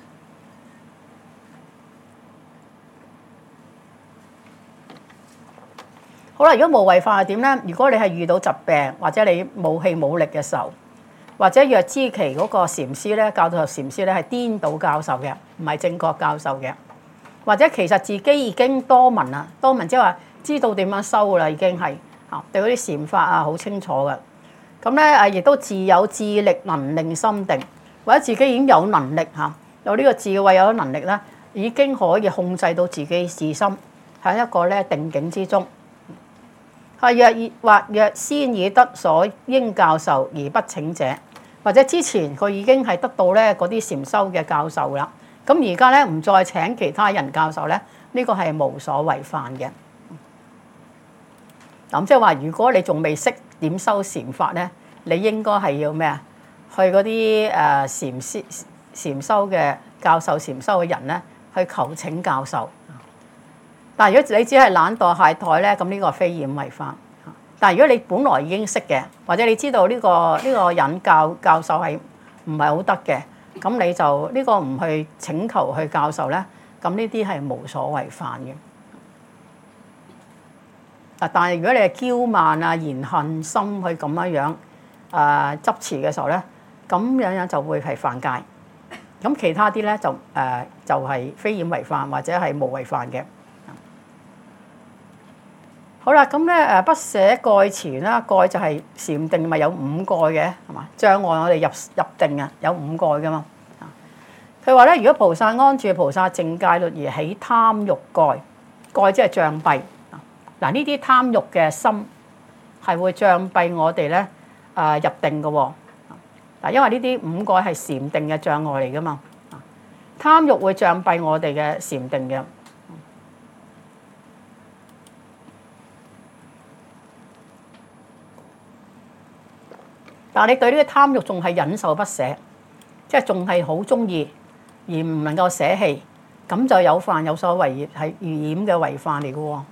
好啦，如果無違犯係點咧？如果你係遇到疾病或者你冇氣冇力嘅時候，或者若知其嗰個禪師咧，教導禪師咧係顛倒教授嘅，唔係正確教授嘅，或者其實自己已經多聞啦，多聞即係話知道點樣修啦，已經係嚇對嗰啲禪法啊好清楚嘅。咁咧誒，亦都自有智力能令心定，或者自己已經有能力嚇，有呢個智慧有咗能力咧，已經可以控制到自己自心喺一個咧定境之中。係若或若先已得所應教授而不請者，或者之前佢已經係得到咧嗰啲禪修嘅教授啦，咁而家咧唔再請其他人教授咧，呢個係無所違犯嘅。咁即係話，如果你仲未識點修禪法咧，你應該係要咩啊？去嗰啲誒禪師禪修嘅教授禪修嘅人咧，去求請教授。但係如果你只係懶惰懈怠咧，咁呢個係非染違犯。但係如果你本來已經識嘅，或者你知道呢個呢個人教教授係唔係好得嘅，咁你就呢個唔去請求去教授咧， 咁呢啲係無所違犯嘅。啊，但係如果你係驕慢啊、言恨心去咁樣樣誒、呃、執持嘅時候咧，咁樣樣就會係犯戒。咁其他啲咧就誒、呃、就係、是、非染違犯或者係無違犯嘅。好啦，咁咧誒不捨蓋前啦，蓋就係禪定咪有五蓋嘅係嘛？障礙我哋入入定啊，有五蓋噶嘛。佢話咧，如果菩薩安住菩薩淨戒律而起貪欲蓋，蓋即係障蔽。嗱，呢啲貪欲嘅心係會障蔽我哋咧誒入定嘅喎。嗱，因為呢啲五蓋係禪定嘅障礙嚟噶嘛。貪欲會障蔽我哋嘅禪定嘅。但係你對呢個貪欲仲係忍受不捨，即係仲係好中意而唔能夠捨棄，咁就有犯有所違係預染嘅違犯嚟嘅喎。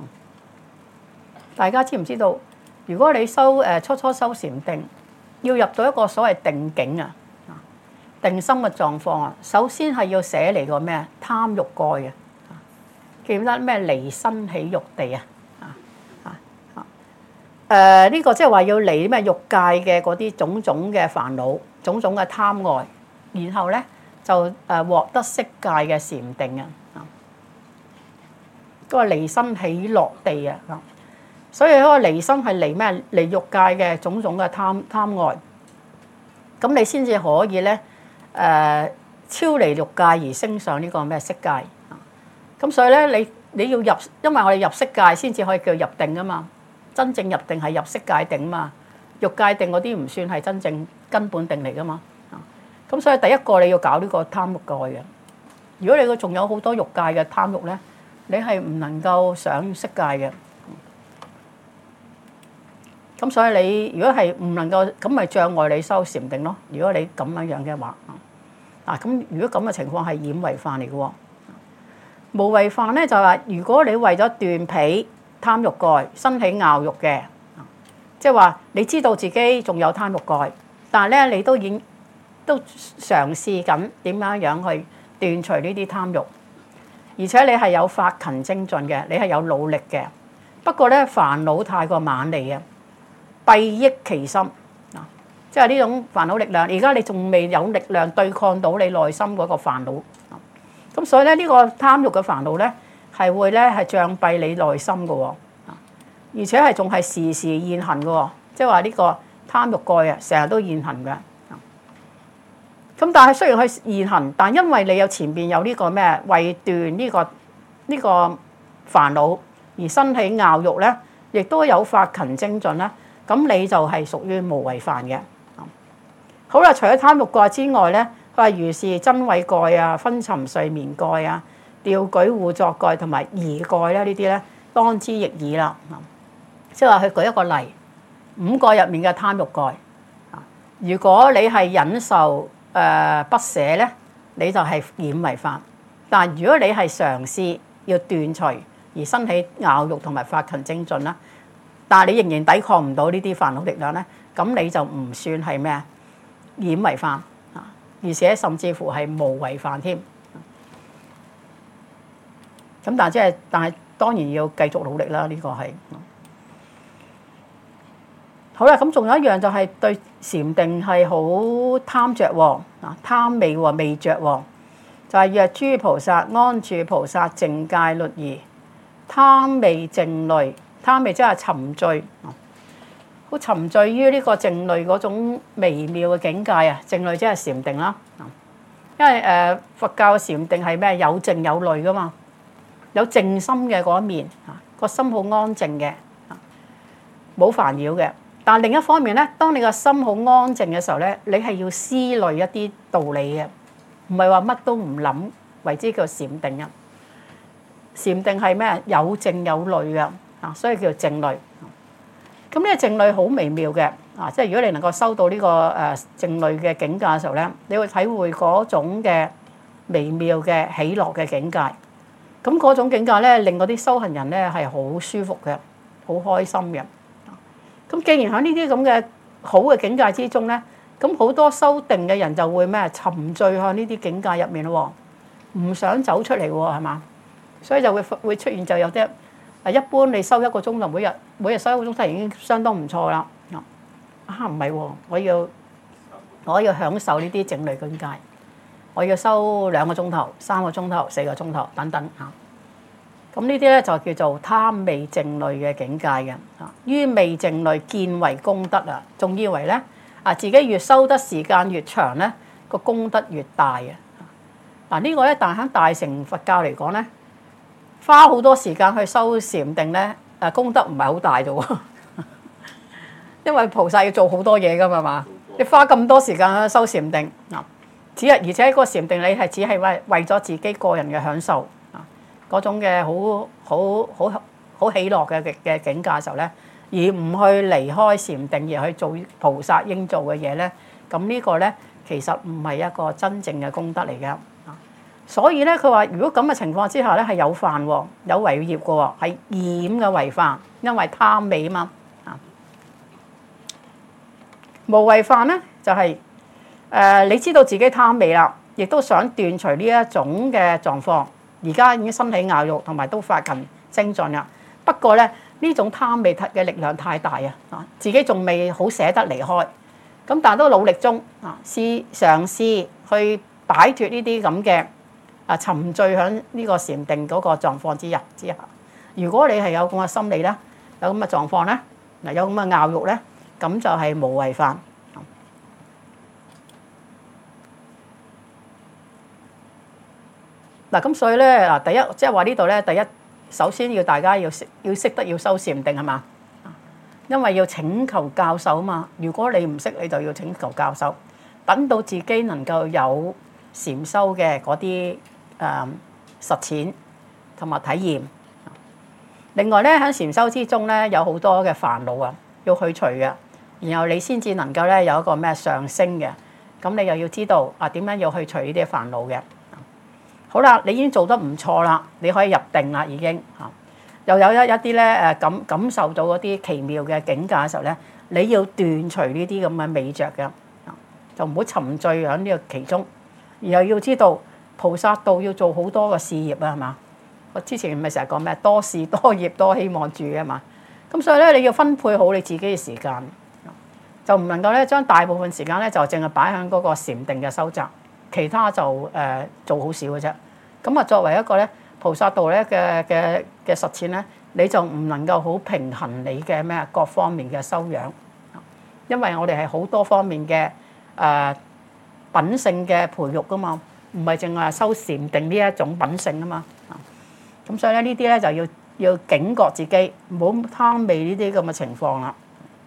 大家知唔知道？如果你修誒初初修禪定，要入到一個所謂定境啊，定心嘅狀況啊，首先係要捨離個咩貪欲蓋嘅，記唔記得咩離身起欲地啊？誒呢個即係話要離咩欲界嘅嗰啲種種嘅煩惱、種種嘅貪愛，然後咧就誒獲得色界嘅禪定啊！嗰個離身起樂地啊！所以嗰個離身係離咩？離欲界嘅種種嘅貪貪愛，咁你先至可以咧誒超離欲界而升上呢個咩色界啊！咁所以咧你你要入，因為我哋入色界先至可以叫入定啊嘛。真正入定係入色界定嘛，欲界定嗰啲唔算係真正根本定嚟噶嘛。咁所以第一個你要搞呢個貪欲蓋嘅。如果你個仲有好多欲界嘅貪欲咧，你係唔能夠上色界嘅。咁所以你如果係唔能夠，咁咪障礙你修禪定咯。如果你咁樣樣嘅話，啊咁如果咁嘅情況係染違犯嚟嘅喎。無違犯咧就係話，如果你為咗斷彼貪欲蓋，生起樂欲嘅，即係話你知道自己仲有貪欲蓋，但係咧你都已經都嘗試緊點樣樣去斷除呢啲貪欲，而且你係有發勤精進嘅，你係有努力嘅。不過咧煩惱太過猛利啊，蔽益其心啊，即係呢種煩惱力量。而家你仲未有力量對抗到你內心嗰個煩惱，咁所以咧呢個貪欲嘅煩惱咧。係會咧係障蔽你內心嘅喎，而且係仲係時時現行嘅喎，即係話呢個貪欲蓋啊，成日都現行嘅。咁但係雖然佢現行，但因為你有前邊有呢個咩為斷呢個呢個煩惱而生起樂欲咧，亦都有發勤精進啦，咁你就係屬於無違犯嘅。好啦，除咗貪欲蓋之外咧，佢話如是真慧蓋啊、昏沉睡眠蓋啊、掉舉互作蓋同埋疑蓋咧，呢啲咧當知亦爾啦。即係話佢舉一個例，五個入面嘅貪欲蓋，如果你係忍受誒、呃、不捨咧，你就係染違犯。但如果你係嘗試要斷除而生起樂欲同埋發勤精進啦，但係你仍然抵抗唔到呢啲煩惱力量咧，咁你就唔算係咩啊染違犯啊，而且甚至乎係無違犯添。咁但係即係，但係當然要繼續努力啦。呢個係好啦。咁仲有一樣就係對禪定係好貪着喎，啊貪味喎，味着喎，就係若諸菩薩安住菩薩淨戒律儀，貪味靜慮，貪味即係沉醉，好沉醉於呢個靜慮嗰種微妙嘅境界啊。靜慮即係禪定啦，因為誒佛教嘅禪定係咩？有靜有慮噶嘛。有靜心嘅嗰一面，啊個心好安靜嘅，冇煩擾嘅。但另一方面咧，當你個心好安靜嘅時候咧，你係要思慮一啲道理嘅，唔係話乜都唔諗為之叫禪定啊。禪定係咩？有靜有慮嘅，啊所以叫做靜慮。咁呢個靜慮好微妙嘅，啊即係如果你能夠收到呢個誒靜慮嘅境界嘅時候咧，你會體會嗰種嘅微妙嘅喜樂嘅境界。咁嗰種境界咧，令嗰啲修行人咧係好舒服嘅，好開心嘅。咁既然喺呢啲咁嘅好嘅境界之中咧，咁好多修定嘅人就會咩沉醉喺呢啲境界入面咯。 唔想走出嚟喎，係嘛？所以就會會出現就有啲啊，一般你收一個鐘頭，每日每日收一個鐘頭已經相當唔錯啦。啊，唔係喎，我要我要享受呢啲靜慮境界，我要收兩個鐘頭、三個鐘頭、四個鐘頭等等嚇。咁呢啲咧就叫做貪味靜慮嘅境界嘅嚇。於味靜慮見為功德啊，仲以為咧啊自己越收得時間越長咧，個功德越大啊！嗱呢個咧，但喺大乘佛教嚟講咧，花好多時間去修禪定咧，誒功德唔係好大啫喎。因為菩薩要做好多嘢噶嘛嘛，你花咁多時間去修禪定嗱，只係而且個禪定你係只係為為咗自己個人嘅享受啊，嗰種嘅好好好好喜樂嘅嘅境界時候咧，而唔去離開禪定而去做菩薩應做嘅嘢咧，咁呢個咧其實唔係一個真正嘅功德嚟嘅啊。所以咧佢話如果咁嘅情況之下咧係有犯喎，有違業嘅喎，係染嘅違犯，因為貪味啊嘛。無為犯咧就係、是、誒、呃、你知道自己貪味啦，亦都想斷除呢一種嘅狀況，而家已經生起咬肉同埋都發勤精進啦。不過咧呢種貪味嘅力量太大啊，自己仲未好捨得離開，咁但係都努力中啊，試嘗試去擺脱呢啲咁嘅啊沉醉喺呢個禪定嗰個狀況之日之下。如果你係有咁嘅心理咧，有咁嘅狀況咧，嗱有咁嘅咬肉咧。咁就係無為犯。嗱，咁所以咧，嗱，第一即係話呢度咧，第一首先要大家要識要識得要修禪定係嘛？因為要請求教授啊嘛。如果你唔識，你就要請求教授，等到自己能夠有禪修嘅嗰啲誒實踐同埋體驗。另外咧喺禪修之中咧，有好多嘅煩惱啊，要去除嘅。然後你先至能夠咧有一個咩上升嘅，咁你又要知道啊點樣要去除呢啲煩惱嘅。好啦，你已經做得唔錯啦，你可以入定啦已經嚇。又有一一啲咧誒感感受到嗰啲奇妙嘅境界嘅時候咧，你要斷除呢啲咁嘅味着嘅，就唔好沉醉喺呢個其中。然後要知道菩薩道要做好多個事業啊，係嘛？我之前咪成日講咩多事多業多希望住嘅嘛。咁所以咧你要分配好你自己嘅時間。就唔能夠咧將大部分時間咧就淨係擺喺嗰個禪定嘅修習，其他就誒、呃、做好少嘅啫。咁啊作為一個咧菩薩道咧嘅嘅嘅實踐咧，你就唔能夠好平衡你嘅咩各方面嘅修養，因為我哋係好多方面嘅誒、呃、品性嘅培育噶嘛，唔係淨係修禪定呢一種品性啊嘛。咁所以咧呢啲咧就要要警覺自己，唔好貪味呢啲咁嘅情況啦。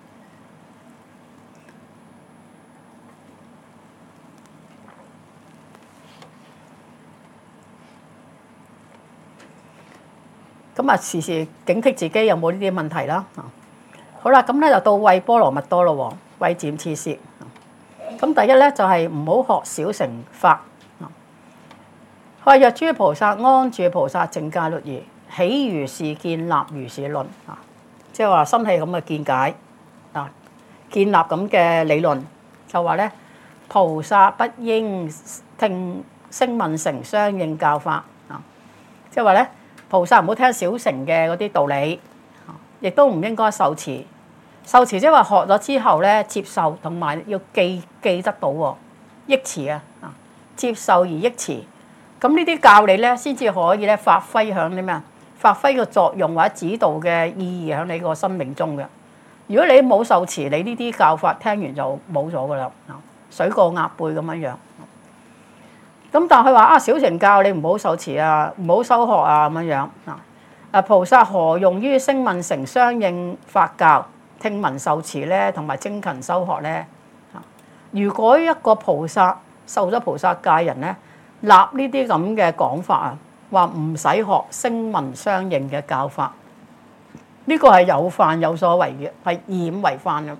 咁啊，時時警惕自己有冇呢啲問題啦。好啦，咁咧就到慧波羅蜜多咯喎，慧漸次攝。咁第一咧就係唔好學小乘法。佢話若諸菩薩安住菩薩淨戒律儀，起如是見，立如是論啊，即係話生起咁嘅見解啊，建立咁嘅理論，就話咧菩薩不應聽聲聞乘相應教法啊，即係話咧。菩薩唔好聽小乘嘅嗰啲道理，亦都唔應該受持。受持即係話學咗之後咧，接受同埋要記記得到喎，憶持啊，接受而憶持。咁呢啲教理咧，先至可以咧發揮響啲咩啊？發揮個作用或者指導嘅意義喺你個生命中嘅。如果你冇受持，你呢啲教法聽完就冇咗噶啦，水過鴨背咁樣樣。咁但係佢話啊，小乘教你唔好受持啊，唔好修學啊咁樣樣啊。啊，菩薩何用於聲聞乘相應法教聽聞受持咧，同埋精勤修學咧？啊，如果一個菩薩受咗菩薩戒人咧，立呢啲咁嘅講法啊，話唔使學聲聞相應嘅教法，呢個係有犯有所為嘅，係染違犯嘅。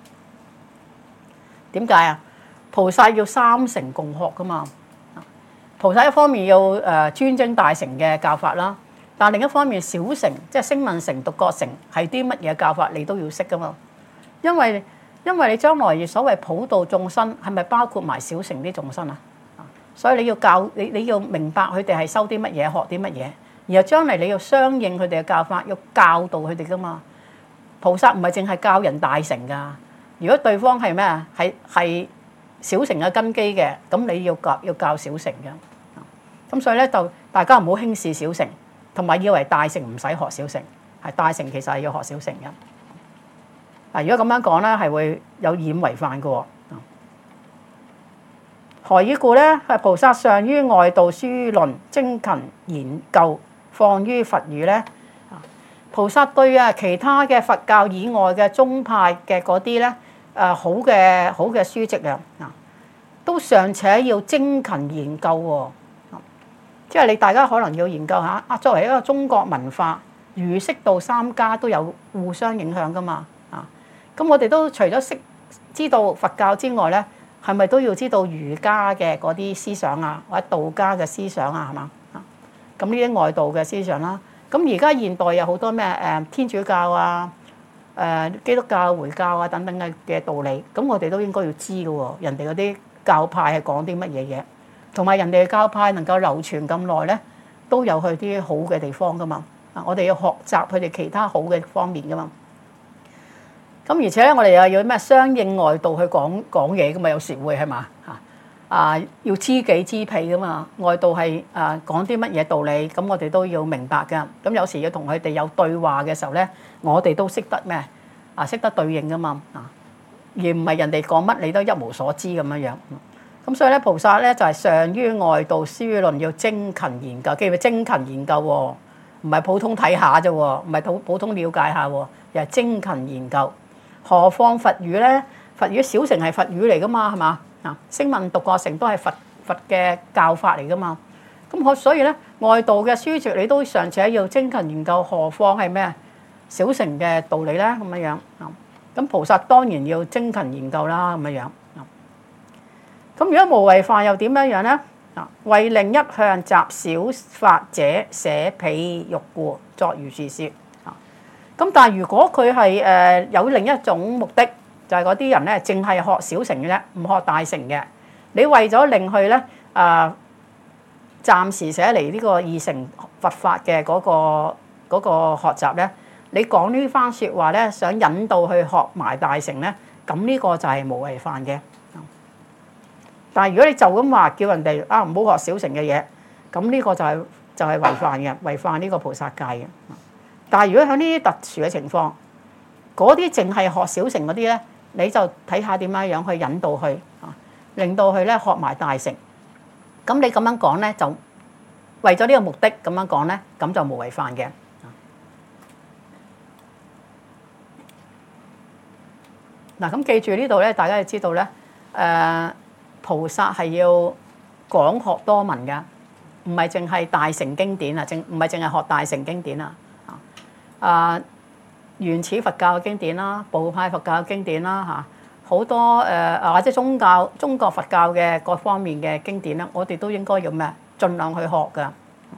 點解啊？菩薩要三乘共學噶嘛。菩薩一方面要誒專精大乘嘅教法啦，但另一方面小乘即係聲聞乘、獨覺乘係啲乜嘢教法，你都要識噶嘛。因為因為你將來所謂普度眾生係咪包括埋小乘啲眾生啊？ 所以你要教你你要明白佢哋係修啲乜嘢，學啲乜嘢，然後將嚟你要相應佢哋嘅教法，要教導佢哋噶嘛。菩薩唔係淨係教人大乘㗎，如果對方係咩啊，係係小乘嘅根基嘅，咁你要教要教小乘嘅。咁所以咧就大家唔好輕視小乘，同埋以為大乘唔使學小乘，係大乘其實係要學小乘嘅。嗱，如果咁樣講咧，係會有染違犯嘅喎。何以故咧？係菩薩尚於外道書論精勤研究，放於佛語咧。菩薩對啊其他嘅佛教以外嘅宗派嘅嗰啲咧，誒好嘅好嘅書籍啊，都尚且要精勤研究喎。即係你大家可能要研究下啊，作為一個中國文化，儒釋道三家都有互相影響噶嘛啊。咁我哋都除咗識知道佛教之外咧，係咪都要知道儒家嘅嗰啲思想啊，或者道家嘅思想啊，係嘛啊？咁呢啲外道嘅思想啦。咁而家現代有好多咩誒天主教啊、誒基督教、回教啊等等嘅嘅道理，咁我哋都應該要知嘅喎。人哋嗰啲教派係講啲乜嘢嘢，同埋人哋嘅教派能夠流傳咁耐咧，都有佢啲好嘅地方噶嘛。啊，我哋要學習佢哋其他好嘅方面噶嘛。咁而且咧，我哋又要咩相應外道去講講嘢噶嘛？有時會係嘛嚇啊，要知己知彼噶嘛。外道係啊講啲乜嘢道理，咁我哋都要明白噶。咁有時要同佢哋有對話嘅時候咧，我哋都識得咩啊？識得對應噶嘛啊，而唔係人哋講乜你都一無所知咁樣樣。咁所以咧，菩薩咧就係尚於外道書論要精勤研究，記住精勤研究喎，唔係普通睇下啫喎，唔係普普通了解下喎，又係精勤研究。何況佛語咧？佛語小乘係佛語嚟噶嘛，係嘛啊？聲聞獨覺乘都係佛佛嘅教法嚟噶嘛。咁我所以咧，外道嘅書籍你都尚且要精勤研究，何況係咩小乘嘅道理咧？咁樣樣啊。咁菩薩當然要精勤研究啦，咁樣樣啊。咁如果無違犯又點樣樣咧？啊，為令一向習小法者捨彼欲故，作如是說。咁但係如果佢係誒有另一種目的，就係嗰啲人咧，淨係學小乘嘅啫，唔學大乘嘅。你為咗令佢咧啊，暫時寫嚟呢個二乘佛法嘅嗰個嗰個學習咧，你講呢番説話咧，想引導去學埋大乘咧，咁呢個就係無違犯嘅。但係如果你就咁話叫人哋啊唔好學小乘嘅嘢，咁呢個就係就係違犯嘅，違犯呢個菩薩戒嘅。但係如果喺呢啲特殊嘅情況，嗰啲淨係學小乘嗰啲咧，你就睇下點樣樣去引導佢啊，令到佢咧學埋大乘。咁你咁樣講咧，就為咗呢個目的咁樣講咧，咁就無違犯嘅。嗱，咁記住呢度咧，大家要知道咧，誒菩薩係要廣學多聞㗎，唔係淨係大乘經典啊，淨唔係淨係學大乘經典啊。啊，原始佛教嘅經典啦，部派佛教嘅經典啦嚇，好多誒或者宗教中國佛教嘅各方面嘅經典咧，我哋都應該要咩？盡量去學㗎。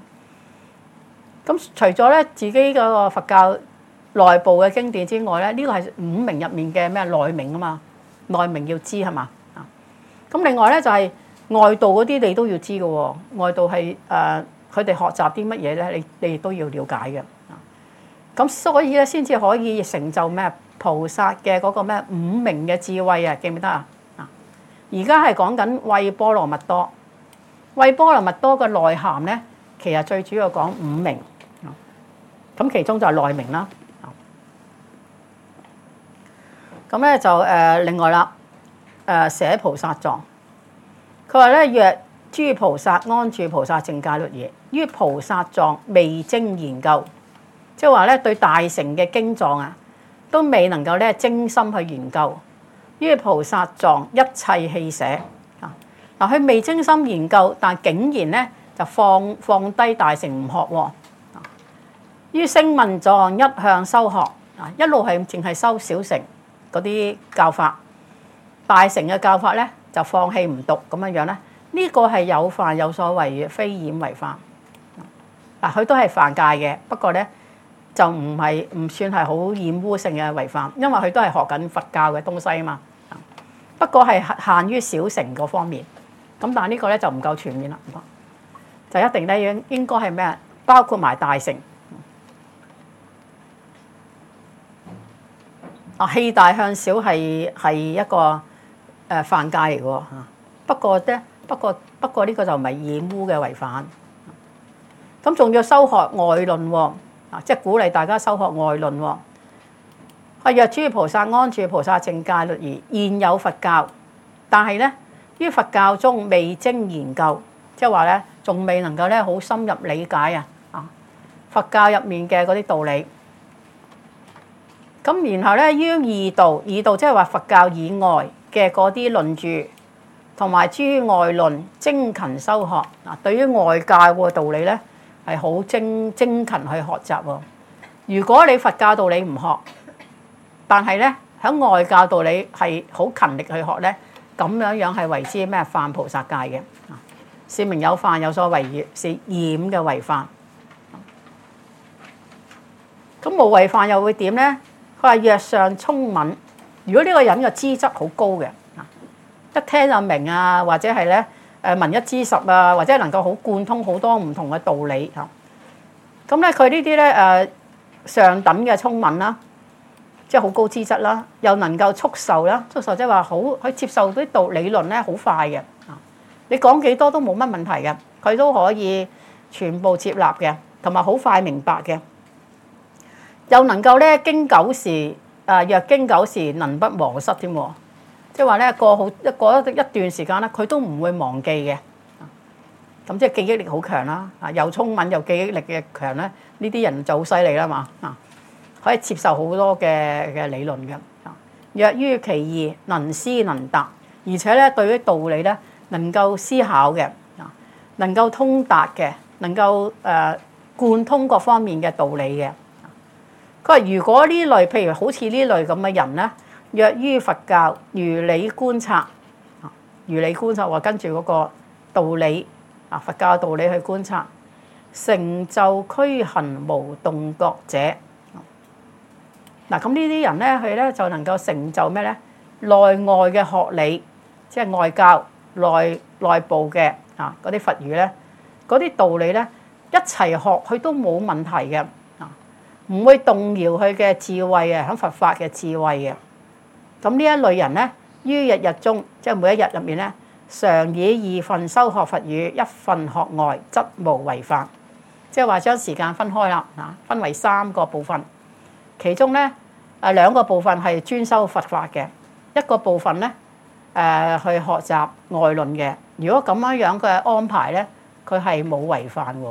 咁除咗咧自己嗰個佛教內部嘅經典之外咧，呢個係五明入面嘅咩內明啊嘛，內明要知係嘛啊。咁另外咧就係外道嗰啲你都要知嘅喎，外道係誒佢哋學習啲乜嘢咧，你你亦都要了解嘅。咁所以咧，先至可以成就咩菩薩嘅嗰個咩五明嘅智慧啊？記唔記得啊？啊！而家係講緊慧波羅蜜多，慧波羅蜜多嘅內涵咧，其實最主要講五明，咁其中就係內明啦。咁咧就誒另外啦，誒寫菩薩藏，佢話咧若諸菩薩安住菩薩淨戒律儀，於菩薩藏未精研究。即係話咧，對大乘嘅經藏啊，都未能夠咧精心去研究。於菩薩藏一切棄捨啊！嗱，佢未精心研究，但竟然咧就放放低大乘唔學喎。於聲聞藏一向修學啊，一路係淨係修小乘嗰啲教法，大乘嘅教法咧就放棄唔讀咁樣樣咧。呢個係有犯有所謂嘅，非染違犯。嗱，佢都係犯戒嘅，不過咧，就唔係唔算係好染污性嘅違犯，因為佢都係學緊佛教嘅東西啊嘛。不過係限於小乘嗰方面， 咁但係呢個咧就唔夠全面啦，就一定咧應應該係咩？包括埋大乘。啊，氣大向小係係一個誒犯戒嚟嘅喎，不過咧，不過不過呢個就唔係染污嘅違反。咁仲要修學外論喎，啊，即係鼓勵大家修學外論喎。係若諸菩薩安住菩薩淨戒律儀，現有佛教，但係咧於佛教中未精研究，即係話咧仲未能夠咧好深入理解啊啊佛教入面嘅嗰啲道理。咁然後咧，於異道，異道即係話佛教以外嘅嗰啲論著，同埋諸外論精勤修學。嗱，對於外教嘅道理咧，係好精精勤去學習喎。如果你佛教道理唔學，但係咧喺外教道理係好勤力去學咧，咁樣樣係為之咩犯菩薩戒嘅？是名有犯，有所違越，是染嘅違犯。咁無違犯又會點咧？佢話若上聰敏，如果呢個人嘅資質好高嘅，一聽就明啊，或者係咧誒聞一知十啊，或者能夠好貫通好多唔同嘅道理嚇。咁咧佢呢啲咧誒上等嘅聰敏啦，即係好高資質啦，又能夠速受啦，速受即係話好佢接受啲道理論咧好快嘅，你講幾多都冇乜問題嘅，佢都可以全部接納嘅，同埋好快明白嘅。又能夠咧經久時，誒若經久時能不忘失添喎，即係話咧過好一過一一段時間咧，佢都唔會忘記嘅。咁即係記憶力好強啦，啊又聰敏又記憶力嘅強咧，呢啲人就好犀利啦嘛，啊可以接受好多嘅嘅理論嘅。若於其義能思能達，而且咧對於道理咧能夠思考嘅，啊能夠通達嘅，能夠誒貫通各方面嘅道理嘅。佢話：如果呢類，譬如好似呢類咁嘅人咧，若於佛教如理觀察，如理觀察話跟住嗰個道理啊，佛教嘅道理去觀察，成就俱行無動覺者。嗱，咁呢啲人咧，佢咧就能夠成就咩咧？內外嘅學理，即係外教內內部嘅啊嗰啲佛語咧，嗰啲道理咧一齊學，佢都冇問題嘅。唔會動搖佢嘅智慧啊，喺佛法嘅智慧嘅。咁呢一類人咧，於日日中，即係每一日入面咧，常以二分修學佛語，一分學外，則無違犯。即係話將時間分開啦，啊，分為三個部分。其中咧，誒兩個部分係專修佛法嘅，一個部分咧，誒去學習外論嘅。如果咁樣樣嘅安排咧，佢係冇違犯喎。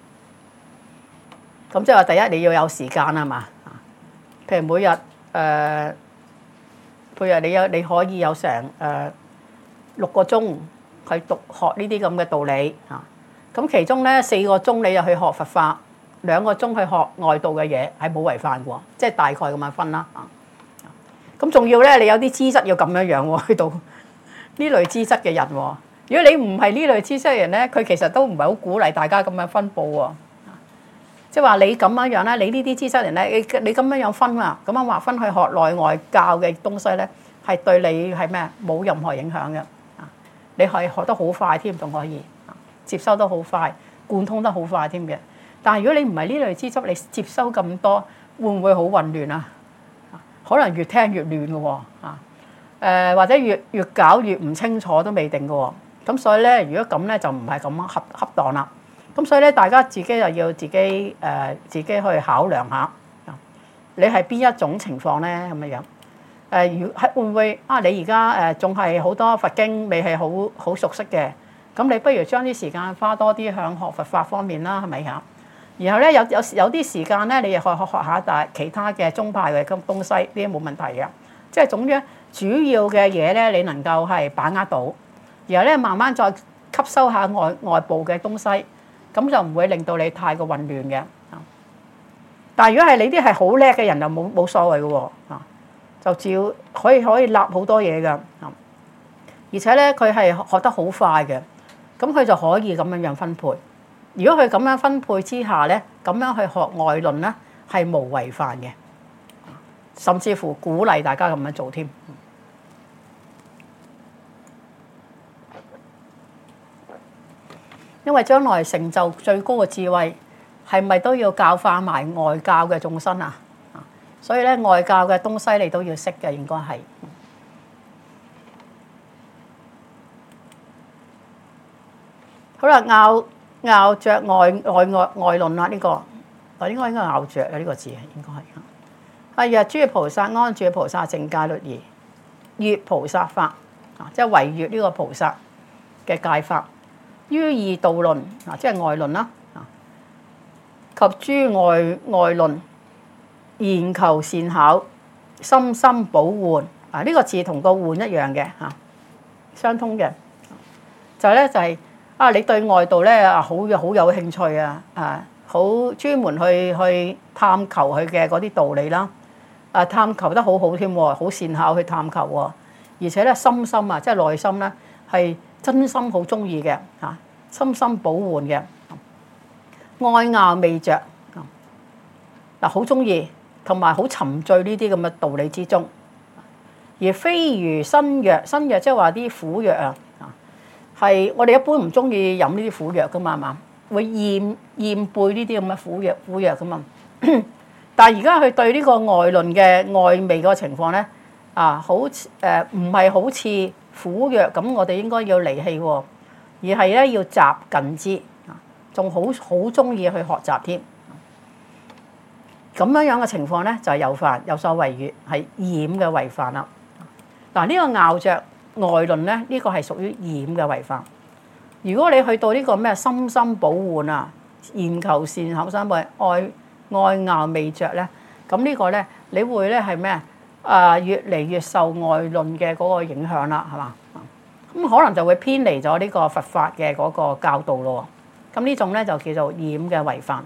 咁即係話，第一你要有時間啊嘛，譬如每日誒、呃，譬如你有你可以有成誒、呃、六個鐘去讀學呢啲咁嘅道理嚇，咁其中咧四個鐘你就去學佛法，兩個鐘去學外道嘅嘢，係冇違犯喎，即係大概咁樣分啦嚇。咁仲要咧，你有啲資質要咁樣樣喎，去到呢類資質嘅人喎。如果你唔係呢類資質嘅人咧，佢其實都唔係好鼓勵大家咁樣分佈喎。即係話你咁樣樣咧，你呢啲資質人咧，你你咁樣樣分啊，咁樣劃分去學內外教嘅東西咧，係對你係咩？冇任何影響嘅啊！你係學得好快添，仲可以接收得好快，貫通得好快添嘅。但係如果你唔係呢類資質，你接收咁多，會唔會好混亂啊？可能越聽越亂嘅喎啊！誒或者越越搞越唔清楚都未定嘅喎。咁所以咧，如果咁咧，就唔係咁恰恰當啦。咁所以咧，大家自己就要自己誒、呃、自己去考量下，你係邊一種情況咧咁嘅樣？誒，如係會唔會啊？你而家誒仲係好多佛經未係好好熟悉嘅，咁你不如將啲時間花多啲向學佛法方面啦，係咪嚇？然後咧有有有啲時間咧，你又學學學下但係其他嘅宗派嘅咁東西，呢啲冇問題嘅。即係總之主要嘅嘢咧，你能夠係把握到，然後咧慢慢再吸收下外外部嘅東西。咁就唔會令到你太過混亂嘅，但係如果係你啲係好叻嘅人就冇冇所謂嘅喎，就照可以可以立好多嘢㗎，而且咧佢係學得好快嘅，咁佢就可以咁樣樣分配。如果佢咁樣分配之下咧，咁樣去學外論咧係無違犯嘅，甚至乎鼓勵大家咁樣做添。 因為將來成就最高嘅智慧，係咪都要教化埋外教嘅眾生啊？所以咧，外教嘅東西你都要識嘅，應該係。好啦，拗拗著外外外外論啦，呢、這個啊應該應該拗著啊，呢個字應該係。係若諸菩薩安住菩薩淨戒律儀，悅菩薩法啊，即係惟悅呢個菩薩嘅戒法，於義道論啊，即係外論啦啊，及諸外外論，研求善巧，深深補換啊，呢、這個字同個換一樣嘅嚇，相通嘅。就咧就係、是、啊，你對外道咧啊好好有興趣啊啊，好專門去去探求佢嘅嗰啲道理啦。啊！探求得好好添喎，好善巧去探求喎，而且咧深深啊，即係內心咧係真心好中意嘅嚇，深深補換嘅，愛樂未着嗱，好中意同埋好沉醉呢啲咁嘅道理之中，而非如新藥，新藥即係話啲苦藥啊，係我哋一般唔中意飲呢啲苦藥噶嘛，係嘛？會厭厭背呢啲咁嘅苦藥苦藥噶嘛。但係而家佢對呢個外論嘅外味個情況咧，啊，好誒唔係好似苦藥咁，我哋應該要離棄喎，而係咧要習近之，啊，仲好好中意去學習添。咁樣樣嘅情況咧，就係有犯有所違越，係染嘅違犯啦。嗱，呢個拗著外論咧，呢個係屬於染嘅違犯。如果你去到呢個咩深深補換啊，研求善巧三昧愛。愛樂未着咧，咁呢個咧，你會咧係咩啊？越嚟越受外論嘅嗰個影響啦，係嘛？咁可能就會偏離咗呢個佛法嘅嗰個教導咯。咁呢種咧就叫做染嘅違犯。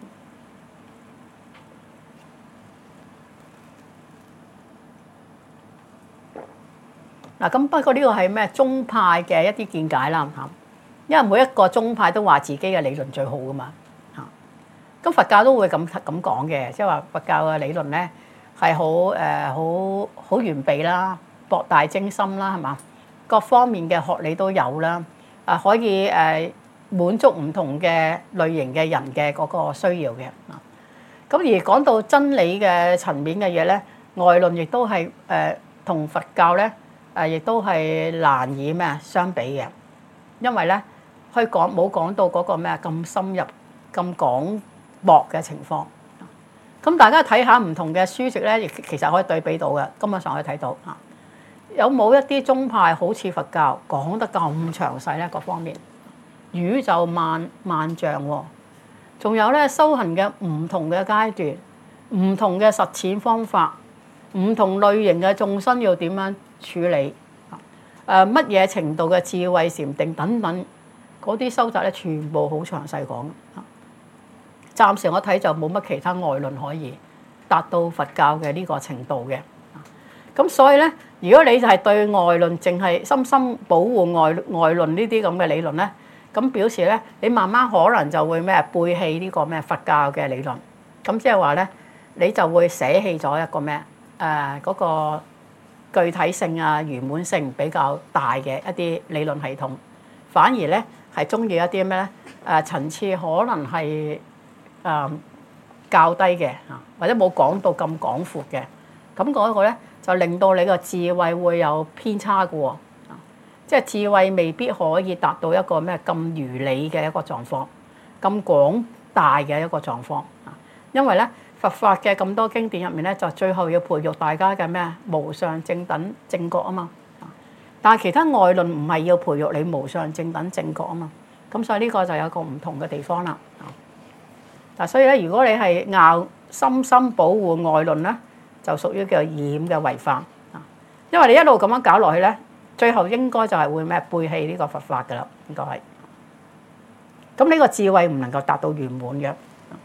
嗱，咁不過呢個係咩宗派嘅一啲見解啦，嚇，因為每一個宗派都話自己嘅理論最好噶嘛。咁佛教都會咁咁講嘅，即係話佛教嘅理論咧係好誒好好完備啦，博大精深啦，係嘛？各方面嘅學理都有啦，啊可以誒滿足唔同嘅類型嘅人嘅嗰個需要嘅。咁而講到真理嘅層面嘅嘢咧，外論亦都係誒同佛教咧誒亦都係難以咩相比嘅，因為咧佢講冇講到嗰個咩咁深入咁廣博嘅情況，咁大家睇下唔同嘅書籍咧，亦其實可以對比到嘅。根本上可以睇到嚇，有冇一啲宗派好似佛教講得咁詳細咧？各方面宇宙萬萬象喎，仲有咧修行嘅唔同嘅階段、唔同嘅實踐方法、唔同類型嘅眾生要點樣處理，誒乜嘢程度嘅智慧禪定等等，嗰啲收集咧全部好詳細講。暫時我睇就冇乜其他外論可以達到佛教嘅呢個程度嘅，咁所以咧，如果你就係對外論淨係深深保護外外論呢啲咁嘅理論咧，咁表示咧你慢慢可能就會咩背棄呢個咩佛教嘅理論，咁即係話咧你就會捨棄咗一個咩誒嗰個具體性啊圓滿性比較大嘅一啲理論系統，反而咧係中意一啲咩咧誒層次可能係誒較低嘅嚇，或者冇講到咁廣闊嘅，咁嗰個咧就令到你個智慧會有偏差嘅喎，即係智慧未必可以達到一個咩咁如理嘅一個狀況，咁廣大嘅一個狀況啊。因為咧佛法嘅咁多經典入面咧，就最後要培育大家嘅咩無上正等正覺啊嘛。但係其他外論唔係要培育你無上正等正覺啊嘛，咁所以呢個就有個唔同嘅地方啦。嗱，所以咧，如果你係拗深深保護外論咧，就屬於叫染嘅違犯啊。因為你一路咁樣搞落去咧，最後應該就係會咩背棄呢個佛法噶啦，應該係。咁呢個智慧唔能夠達到圓滿嘅。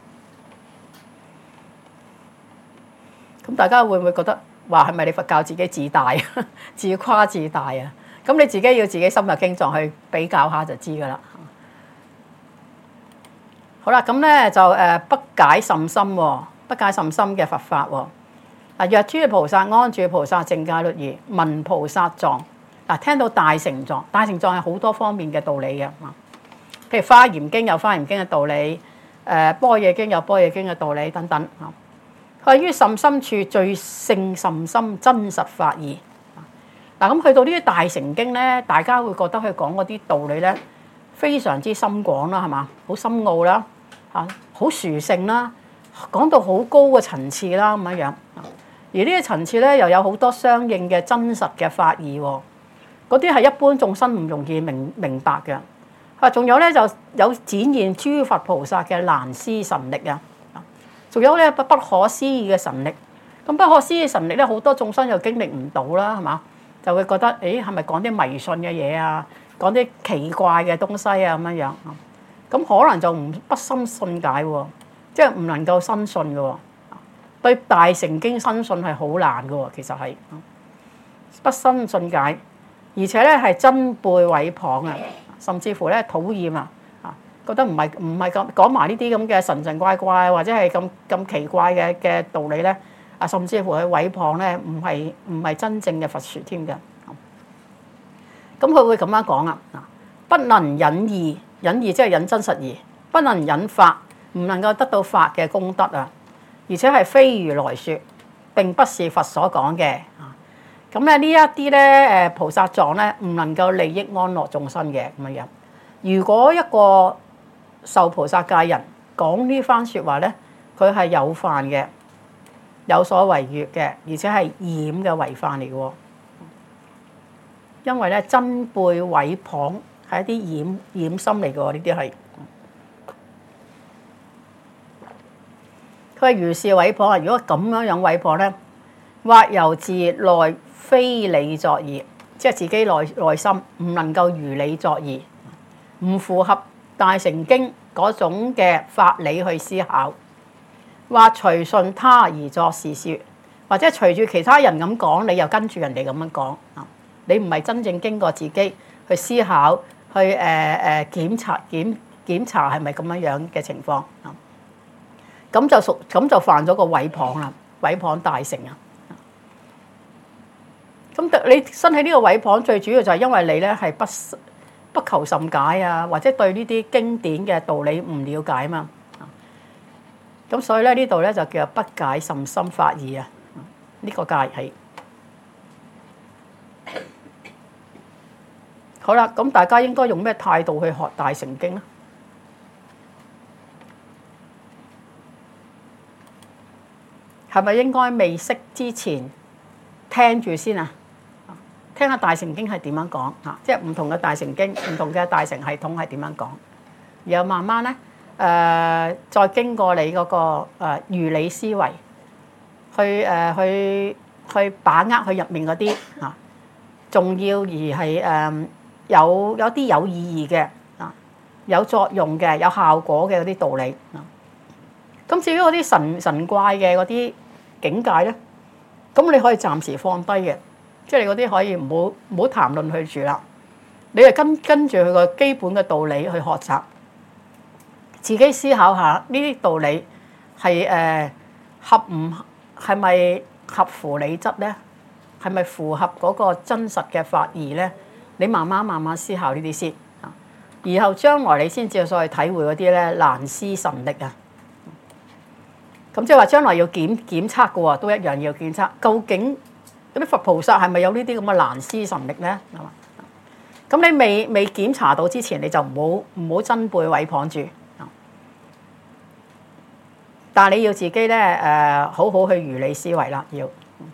咁大家會唔會覺得話係咪你佛教自己自大、自誇自大啊？咁你自己要自己深入經藏去比較下就知噶啦。好啦，咁咧就誒不解甚深喎，不解甚深嘅佛法喎。嗱，若諸菩薩安住菩薩淨戒律儀，聞菩薩藏。嗱，聽到大乘藏，大乘藏係好多方面嘅道理嘅。 譬如《華嚴經》有《華嚴經》嘅道理，誒、呃《般若經》有《般若經》嘅道理等等嚇。佢話於甚深處最勝甚深真實法義。嗱咁去到呢啲大乘經咧，大家會覺得佢講嗰啲道理咧非常之深廣啦，係嘛？好深奧啦，嚇，好殊勝啦，講到好高嘅層次啦咁樣樣。而呢啲層次咧又有好多相應嘅真實嘅法義喎，嗰啲係一般眾生唔容易明明白嘅。啊，仲有咧就有展現諸佛菩薩嘅難思神力啊，仲有咧不不可思議嘅神力。咁不可思議神力咧，好多眾生又經歷唔到啦，係嘛？就會覺得誒係咪講啲迷信嘅嘢啊，講啲奇怪嘅東西啊咁樣樣。咁可能就唔不生信解喎，即係唔能夠生信嘅喎。對大乘經生信係好難嘅喎，其實係不生信解，而且咧係真背毀謗啊，甚至乎咧討厭啊，啊覺得唔係唔係咁講埋呢啲咁嘅神神怪怪或者係咁咁奇怪嘅嘅道理咧，啊甚至乎佢毀謗咧唔係唔係真正嘅佛説添嘅。咁佢會咁樣講啊，不能引義，引義即係引真實義，不能引法，唔能夠得到法嘅功德啊。而且係非如來說，並不是佛所講嘅。咁咧呢一啲咧誒菩薩藏咧唔能夠利益安樂眾生嘅咁樣。如果一個受菩薩戒人講呢番説話咧，佢係有犯嘅，有所違越嘅，而且係染嘅違犯嚟嘅喎。因為咧真背毀謗係一啲染染心嚟嘅喎，呢啲係。佢如是毀謗啊！如果咁樣樣毀謗咧，或由自內非理作義，即係自己內內心唔能夠如理作義，唔符合大乘經嗰種嘅法理去思考，或隨順他而作是説，或者隨住其他人咁講，你又跟住人哋咁樣講啊！你唔係真正經過自己去思考，去誒誒、呃、檢查檢檢查係咪咁樣樣嘅情況啊？咁就屬咁就犯咗個毀謗啦，毀謗大乘啊！咁你生起呢個毀謗，最主要就係因為你咧係不不求甚解啊，或者對呢啲經典嘅道理唔了解嘛。咁所以咧呢度咧就叫不解甚深法義啊！呢、這個戒係好啦，咁大家應該用咩態度去學大乘經咧？係咪應該未識之前聽住先啊？聽下大乘經係點樣講啊？即係唔同嘅大乘經、唔同嘅大乘系統係點樣講，然後慢慢咧誒、呃，再經過你嗰、那個誒、呃、如理思維，去誒、呃、去去把握佢入面嗰啲啊重要而係誒、呃、有有啲有意義嘅啊，有作用嘅、有效果嘅嗰啲道理啊。咁至於嗰啲神神怪嘅嗰啲境界咧，咁你可以暫時放低嘅，即係你嗰啲可以唔好唔好談論佢住啦。你係跟跟住佢個基本嘅道理去學習，自己思考下呢啲道理係誒、呃、合唔係咪合乎理質咧？係咪符合嗰個真實嘅法義咧？你慢慢慢慢思考呢啲先啊，然後將來你先至再去體會嗰啲咧難思神力啊。咁即係話將來要檢檢測嘅喎，都一樣要檢測。究竟嗰啲佛菩薩係咪有呢啲咁嘅難思神力咧？係嘛？咁你未未檢查到之前，你就唔好唔好真背毀謗住。但係你要自己咧誒，好好去如理思維啦。要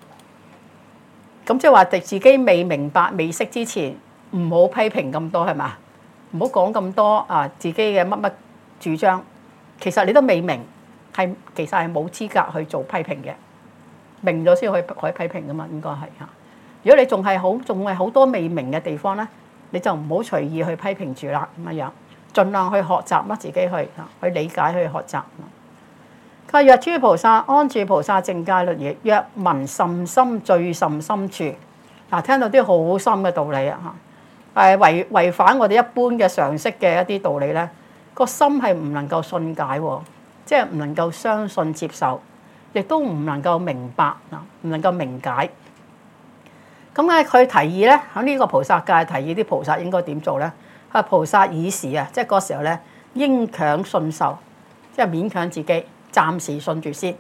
咁即係話，自己未明白未識之前，唔好批評咁多係嘛？唔好講咁多啊，自己嘅乜乜主張，其實你都未明。係其實係冇資格去做批評嘅，明咗先可以可以批評噶嘛，應該係嚇。如果你仲係好仲係好多未明嘅地方咧，你就唔好隨意去批評住啦咁樣，盡量去學習啦，自己去嚇去理解去學習。佢話若諸菩薩安住菩薩淨戒律儀，若聞甚深最甚深處，嗱聽到啲好深嘅道理啊嚇，係違違反我哋一般嘅常識嘅一啲道理咧，個心係唔能夠信解喎。即係唔能夠相信接受，亦都唔能夠明白啊，唔能夠明解。咁咧，佢提議咧喺呢個菩薩戒提議啲菩薩應該點做咧？ 係菩薩以時啊，即係嗰時候咧，應強信受，即係勉強自己，暫時信住先。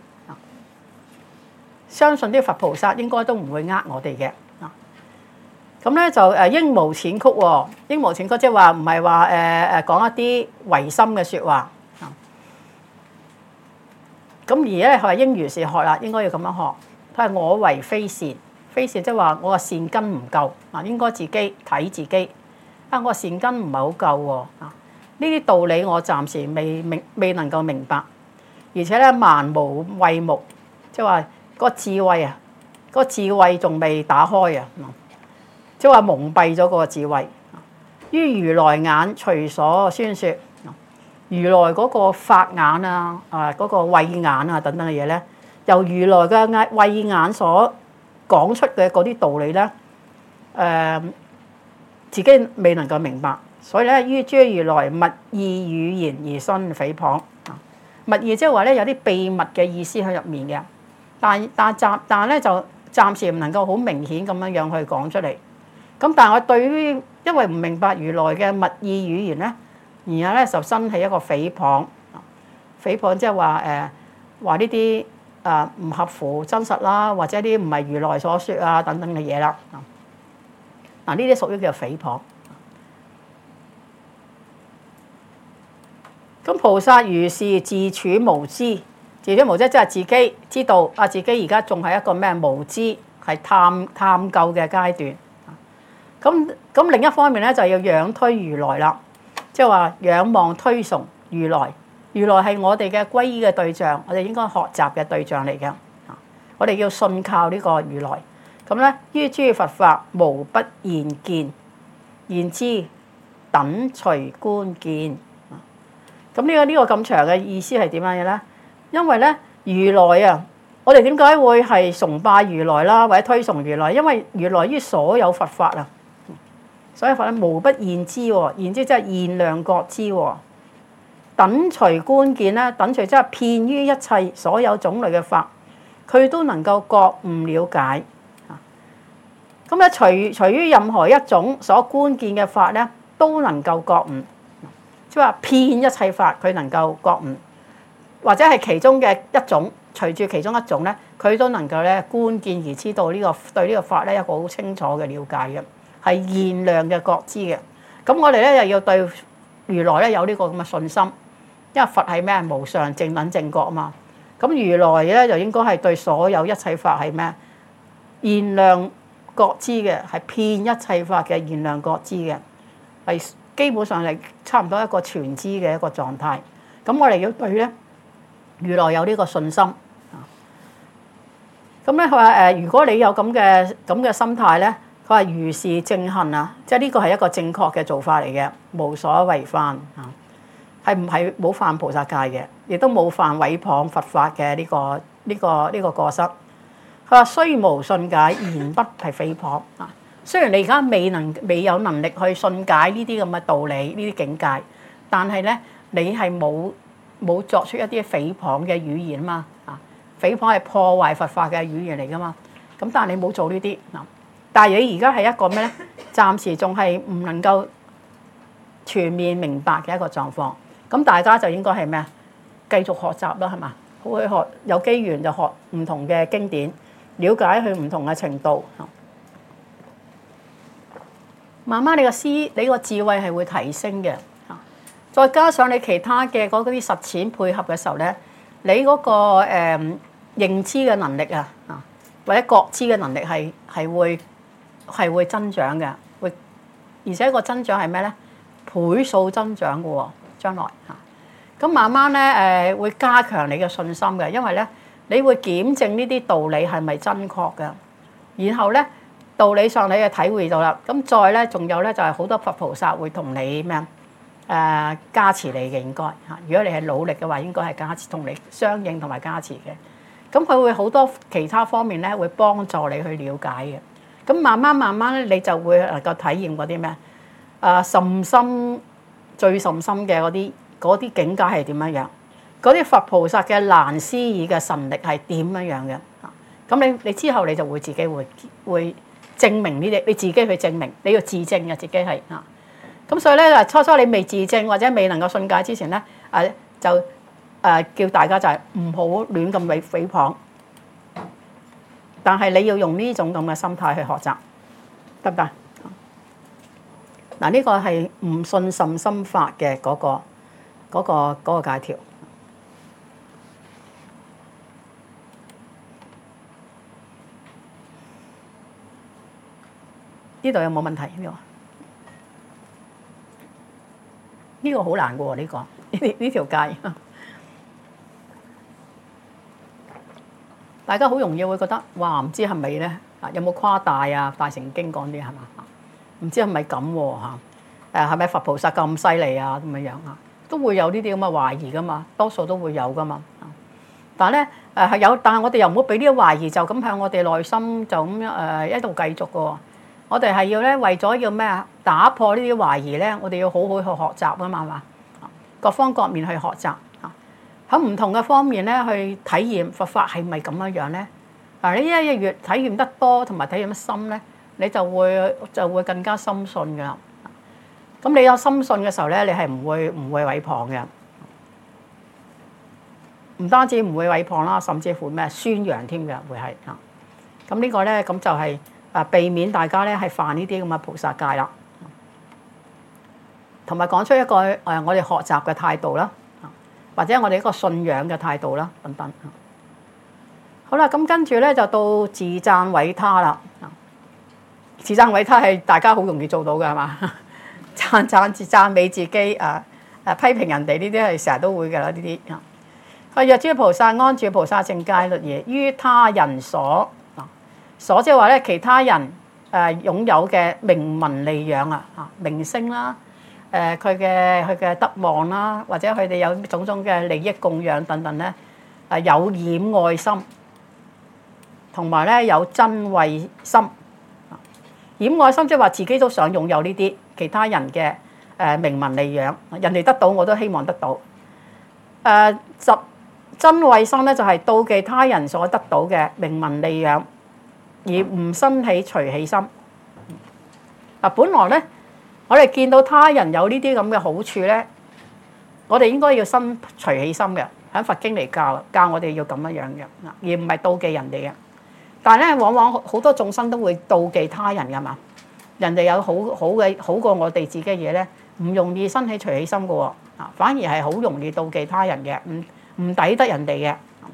相信啲佛菩薩應該都唔會呃我哋嘅。咁咧就誒應無淺曲喎，應無淺曲即係話唔係話誒誒講一啲違心嘅説話。咁而咧佢話應如是學啦，應該要咁樣學。佢話我為非善，非善即係話我個善根唔夠啊，應該自己睇自己啊，我個善根唔係好夠喎啊。呢啲道理我暫時未明，未能夠明白，而且咧盲無慧目，即係話個智慧啊，個智慧仲未打開啊。即係話蒙蔽咗個智慧，於如來眼隨所宣説，如來嗰個法眼啊，啊、那、嗰個慧眼啊等等嘅嘢咧，由如來嘅慧眼所講出嘅嗰啲道理咧，誒、呃、自己未能夠明白，所以咧於諸如來密意語言而生誹謗。密意即係話咧有啲秘密嘅意思喺入面嘅，但但暫但咧就暫時唔能夠好明顯咁樣樣去講出嚟。咁但係我對於因為唔明白如來嘅密意語言咧，然後咧就生起一個誹謗，誹謗即係話誒話呢啲誒唔合乎真實啦，或者啲唔係如來所說啊等等嘅嘢啦。嗱呢啲屬於叫做誹謗。咁菩薩如是自處無知，自處無知即係自己知道啊，自己而家仲係一個咩無知，係探探究嘅階段。咁咁另一方面咧，就要仰推如來啦，即係話仰望推崇如來。如來係我哋嘅皈依嘅對象，我哋應該學習嘅對象嚟嘅。我哋要信靠呢個如來。咁咧，於諸佛法無不現見，現之等隨觀見。咁呢個呢個咁長嘅意思係點樣嘅咧？因為咧，如來啊，我哋點解會係崇拜如來啦，或者推崇如來？因為如來於所有佛法啊。所以佛咧無不現知喎，現知即係現量覺知喎。等隨觀見咧，等隨即係遍於一切所有種類嘅法，佢都能夠覺悟了解。咁咧，隨隨於任何一種所觀見嘅法咧，都能夠覺悟，即係話遍一切法佢能夠覺悟，或者係其中嘅一種，隨住其中一種咧，佢都能夠咧觀見而知道呢個對呢個法咧一個好清楚嘅了解嘅。係現量嘅覺知嘅，咁我哋咧又要對如來咧有呢個咁嘅信心，因為佛係咩？無上正等正覺啊嘛。咁如來咧就應該係對所有一切法係咩？現量覺知嘅，係遍一切法嘅現量覺知嘅，係基本上係差唔多一個全知嘅一個狀態。咁我哋要對咧如來有呢個信心。咁咧佢話誒，如果你有咁嘅咁嘅心態咧。佢話如是正行啊，即係呢個係一個正確嘅做法嚟嘅，無所違犯啊，係唔係冇犯菩薩戒嘅，亦都冇犯毀謗佛法嘅呢個呢個呢個過失。佢話雖無信解，言不係誹謗啊。雖然你而家未能未有能力去信解呢啲咁嘅道理呢啲境界，但係咧你係冇冇作出一啲誹謗嘅語言啊嘛啊，誹謗係破壞佛法嘅語言嚟噶嘛。咁但係你冇做呢啲嗱。但係你而家係一個咩咧？暫時仲係唔能夠全面明白嘅一個狀況。咁大家就應該係咩啊？繼續學習啦，係嘛？好去學，有機緣就學唔同嘅經典，了解佢唔同嘅程度。慢慢你個思，你個智慧係會提升嘅。再加上你其他嘅嗰啲實踐配合嘅時候咧，你嗰個誒認知嘅能力啊，啊或者覺知嘅能力係係會。係會增長嘅，會而且個增長係咩咧？倍數增長嘅喎，將來嚇。咁慢慢咧誒會加強你嘅信心嘅，因為咧你會檢證呢啲道理係咪真確嘅。然後咧道理上你就體會到啦。咁再咧仲有咧就係好多佛菩薩會同你咩啊誒加持你嘅應該嚇。如果你係努力嘅話，應該係加持同你相應同埋加持嘅。咁佢會好多其他方面咧會幫助你去了解嘅。咁慢慢慢慢咧，你就會能夠體驗嗰啲咩？啊，甚深最甚深嘅嗰啲嗰啲境界係點樣樣？嗰啲佛菩薩嘅難思議嘅神力係點樣樣嘅？咁你你之後你就會自己會會證明呢啲，你自己去證明，你要自證嘅自己係啊。 咁所以咧，初初你未自證或者未能夠信解之前咧，誒就誒叫大家就係唔好亂咁毀誹謗。但係你要用呢種咁嘅心態去學習，得唔得？嗱，呢個係唔信甚深法嘅嗰個嗰個嗰個戒條。呢度有冇問題？呢個呢個好難嘅喎，呢個呢呢條戒，大家好容易會覺得，哇！唔知係咪咧？啊，有冇誇大啊？大乘經講啲係嘛？唔知係咪咁喎嚇？誒係咪佛菩薩咁犀利啊？咁樣樣啊，都會有呢啲咁嘅懷疑噶嘛，多數都會有噶嘛。但係咧誒係有，但係我哋又唔好俾呢啲懷疑就咁向我哋內心就咁樣誒一度繼續嘅喎。我哋係要咧為咗要咩啊？打破呢啲懷疑咧，我哋要好好去學習啊嘛，係嘛？各方各面去學習啊，喺唔同嘅方面咧去體驗佛法係咪咁樣樣咧？嗱，呢一越體驗得多同埋體驗得深咧，你就會就會更加深信㗎啦。咁你有深信嘅時候咧，你係唔會唔會毀謗嘅，唔單止唔會毀謗啦，甚至乎咩宣揚添嘅會係啊。咁呢個咧咁就係啊避免大家咧係犯呢啲咁嘅菩薩戒啦，同埋講出一個誒我哋學習嘅態度啦，或者我哋一個信仰嘅態度啦等等。好啦，咁跟住咧就到自讚毀他啦。自讚毀他係大家好容易做到嘅係嘛？讚讚自讚美自己啊，誒批評人哋呢啲係成日都會嘅啦，呢啲啊。佢若諸菩薩安住菩薩淨戒律儀，於他人所啊，所即係話咧其他人誒擁有嘅名聞利養啊，啊名聲啦，誒佢嘅佢嘅德望啦，或者佢哋有種種嘅利益供養等等咧，誒有染愛心。同埋咧有瞋恚心，染愛心即係話自己都想擁有呢啲其他人嘅誒名聞利養，人哋得到我都希望得到。誒十瞋恚心咧就係妒忌他人所得到嘅名聞利養，而唔生起隨喜心。嗱，本來咧我哋見到他人有呢啲咁嘅好處咧，我哋應該要生隨喜心嘅，喺佛經嚟教教我哋要咁樣樣嘅，而唔係妒忌人哋嘅。但係咧，往往好多眾生都會妒忌他人㗎嘛，人哋有好好嘅好過我哋自己嘅嘢咧，唔容易生起隨喜心嘅喎，啊，反而係好容易妒忌他人嘅，唔唔抵得人哋嘅。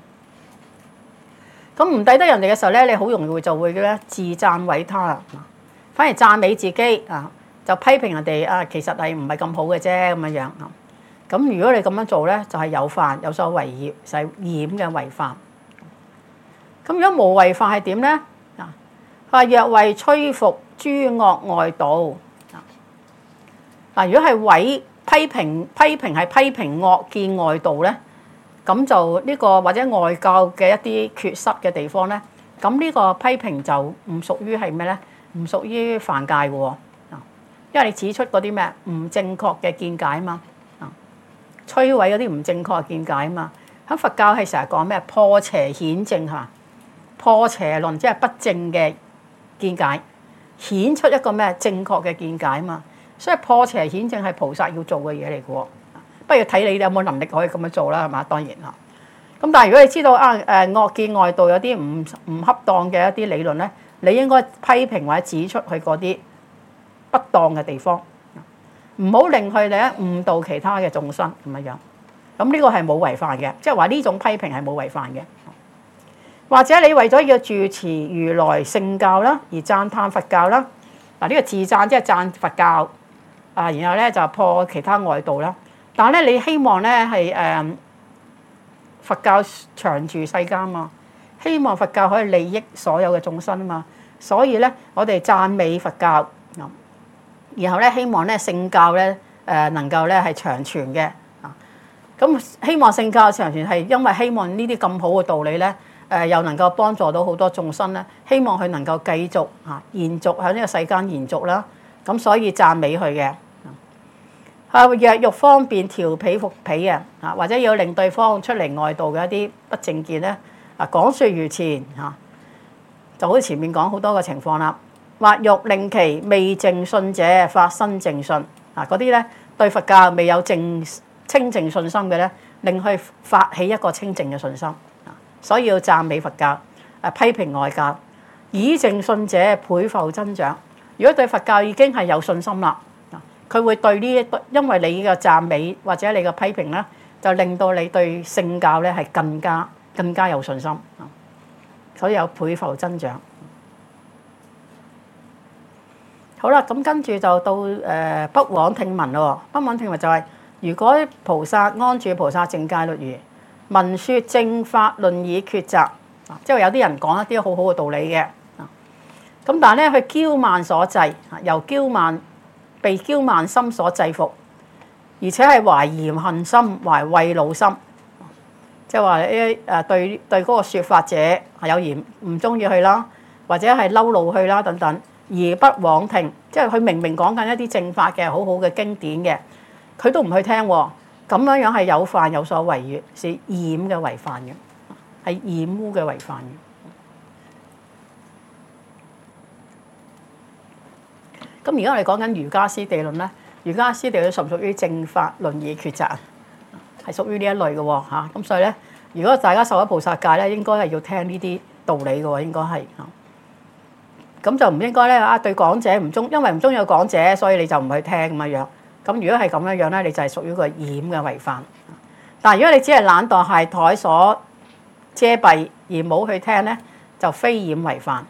咁唔抵得人哋嘅時候咧，你好容易會就會咧自讚毀他啦，反而讚美自己啊，就批評人哋啊，其實係唔係咁好嘅啫咁樣樣啊。咁如果你咁樣做咧，就係有犯有所違業，就係染嘅違犯。咁如果無違犯係點咧？啊，話若為摧伏諸惡外道，啊，如果係毀批評批評係批評惡見外道咧，咁就呢個或者外教嘅一啲缺失嘅地方咧，咁呢個批評就唔屬於係咩咧？唔屬於犯戒嘅喎，啊，因為你指出嗰啲咩唔正確嘅見解啊嘛，啊，摧毀嗰啲唔正確嘅見解啊嘛，喺佛教係成日講咩破邪顯正嚇。破邪論即係不正嘅見解，顯出一個咩正確嘅見解嘛。所以破邪顯正係菩薩要做嘅嘢嚟嘅喎。不如睇你有冇能力可以咁樣做啦，係嘛？當然啦。咁但係如果你知道啊誒惡見外道有啲唔唔恰當嘅一啲理論咧，你應該批評或者指出佢嗰啲不當嘅地方，唔好令佢哋咧誤導其他嘅眾生咁樣樣。咁呢個係冇違犯嘅，即係話呢種批評係冇違犯嘅。或者你為咗要住持如來聖教啦，而讚歎佛教啦，嗱，呢個自讚即係讚佛教啊，然後咧就破其他外道啦。但係咧你希望咧係誒佛教長住世間嘛，希望佛教可以利益所有嘅眾生啊嘛，所以咧我哋讚美佛教，然後咧希望咧聖教咧誒能夠咧係長存嘅啊。咁希望聖教長存係因為希望呢啲咁好嘅道理咧。誒又能夠幫助到好多眾生咧，希望佢能夠繼續嚇延續喺呢個世間延續啦，咁所以讚美佢嘅。啊，若欲方便調彼伏彼啊，啊或者要令對方出嚟外道嘅一啲不正見咧，啊講説如前嚇，就好似前面講好多個情況啦。或欲令其未正信者發生正信， 啊，嗰啲咧對佛教未有正清淨信心嘅咧，令佢發起一個清淨嘅信心。所以要讚美佛教，誒批評外教，以正信者倍復增長。如果對佛教已經係有信心啦，佢會對呢一，因為你嘅讚美或者你嘅批評咧，就令到你對聖教咧係更加更加有信心。所以有倍復增長。好啦，咁跟住就到誒不枉聽聞咯。不枉聽聞就係、是、如果菩薩安住菩薩正戒律儀，聞說正法論以抉擇，即係有啲人講一啲好好嘅道理嘅。咁但係咧，佢驕慢所制，由驕慢被驕慢心所制服，而且係懷嫌恨心、懷畏惱心，即係話誒誒對對嗰個説法者係有嫌唔中意佢啦，或者係嬲怒佢啦等等。而不枉聽，即係佢明明講緊一啲正法嘅好好嘅經典嘅，佢都唔去聽喎。咁樣樣係有犯有所違越，是染嘅違犯嘅，係染污嘅違犯嘅。咁而家我哋講緊瑜伽師地論咧，瑜伽師地論屬唔屬於正法論以抉擇啊？係屬於呢一類嘅喎嚇。咁所以咧，如果大家受咗菩薩戒咧，應該係要聽呢啲道理嘅喎，應該係嚇。咁就唔應該咧啊！對講者唔中，因為唔中意個講者，所以你就唔去聽咁樣樣。咁如果係咁樣樣咧，你就係屬於個染嘅違犯。但係如果你只係懶惰懈怠所遮蔽而冇去聽咧，就非染違犯。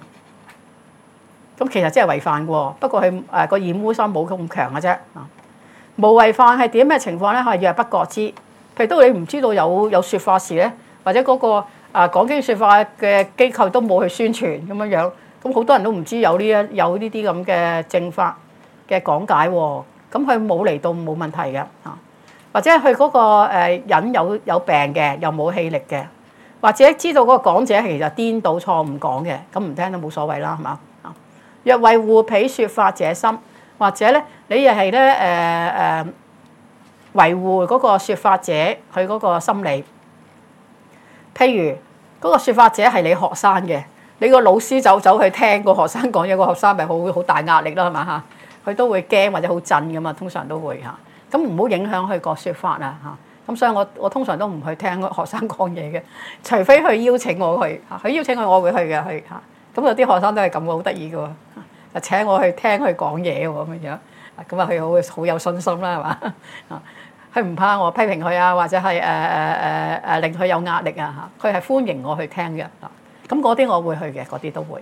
咁其實即係違犯嘅喎，不過佢誒個染污心冇咁強嘅啫。無違犯係點嘅情況咧？係若不覺知，譬如都你唔知道有有説法事咧，或者嗰個啊講經説法嘅機構都冇去宣傳咁樣樣。咁好多人都唔知有呢一有呢啲咁嘅正法嘅講解喎，咁佢冇嚟到冇問題嘅嚇，或者佢嗰個誒人有有病嘅，又冇氣力嘅，或者知道嗰個講者其實顛倒錯誤講嘅，咁唔聽都冇所謂啦，係嘛？若為護彼説法者心，或者咧你又係咧誒誒維護嗰個説法者佢嗰個心理，譬如嗰個説法者係你學生嘅。你個老師走走去聽個學生講嘢，個學生咪好好大壓力啦，係嘛嚇？佢都會驚或者好震噶嘛，通常都會嚇。咁唔好影響佢個説法啊嚇。咁所以我我通常都唔去聽學生講嘢嘅，除非佢邀請我去嚇。佢邀請我，我會去嘅去嚇。咁有啲學生都係咁嘅，好得意嘅喎。就請我去聽佢講嘢喎咁樣。咁啊，佢好好有信心啦，係嘛？啊，佢唔怕我批評佢啊，或者係誒誒誒誒令佢有壓力啊嚇。佢係歡迎我去聽嘅。咁嗰啲我會去嘅，嗰啲都會。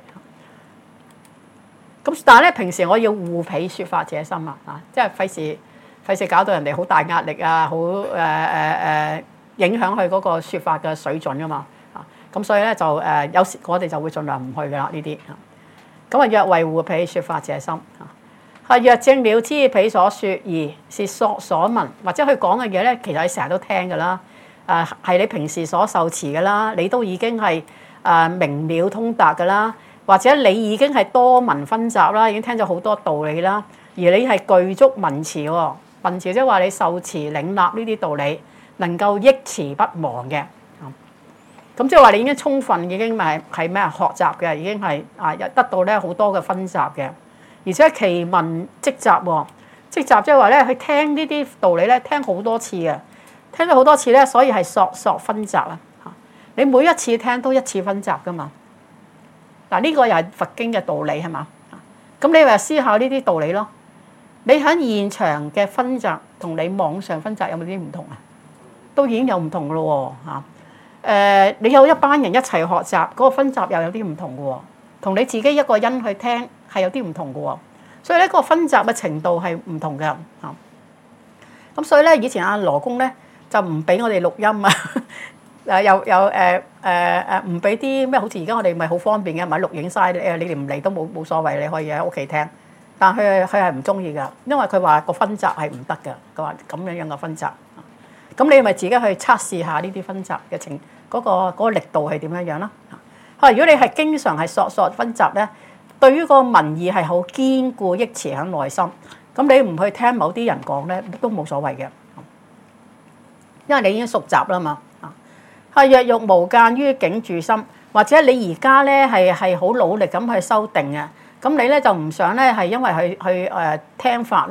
咁但係咧，平時我要護彼説法者心啊，啊，即係費事費事搞到人哋好大壓力啊，好誒誒誒影響佢嗰個説法嘅水準噶嘛。啊，咁所以咧就誒有時我哋就會盡量唔去噶啦呢啲。咁啊，若為護彼説法者心啊，若正了知彼所説而是所所聞，或者佢講嘅嘢咧，其實你成日都聽噶啦。誒係你平時所受持噶啦，你都已經係。誒明了通達㗎啦，或者你已經係多聞分集啦，已經聽咗好多道理啦，而你係具足聞持喎，聞持即係話你受持領納呢啲道理，能夠憶持不忘嘅。咁即係話你已經充分已經係係咩啊學習嘅，已經係啊得到咧好多嘅分集嘅，而且其聞即集喎，即集即係話咧去聽呢啲道理咧聽好多次嘅，聽咗好多次咧，所以係索索分集啊。你每一次聽都一次分集噶嘛？嗱，呢個又係佛經嘅道理係嘛？咁你話思考呢啲道理咯。你喺現場嘅分集同你網上分集有冇啲唔同啊？都已經有唔同噶咯喎嚇。誒，你有一班人一齊學習，嗰個分集又有啲唔同噶喎。同你自己一個人去聽係有啲唔同噶喎。所以咧，個分集嘅程度係唔同嘅嚇。咁所以咧，以前阿羅公咧就唔俾我哋錄音啊。誒又又誒誒誒唔俾啲咩？好似而家我哋咪好方便嘅，咪錄影晒誒，你哋唔嚟都冇冇所謂，你可以喺屋企聽。但佢佢係唔中意㗎，因為佢話個分集係唔得㗎。佢話咁樣樣嘅分集，咁你咪自己去測試下呢啲分集嘅情嗰個嗰個力度係點樣樣啦。嚇，如果你係經常係索索分集咧，對於個文意係好堅固憶持喺內心，咁你唔去聽某啲人講咧都冇所謂嘅，因為你已經熟習啦嘛。係若欲無間於境住心，或者你而家咧係係好努力咁去修定嘅，咁你咧就唔想咧係因為去去誒聽法咧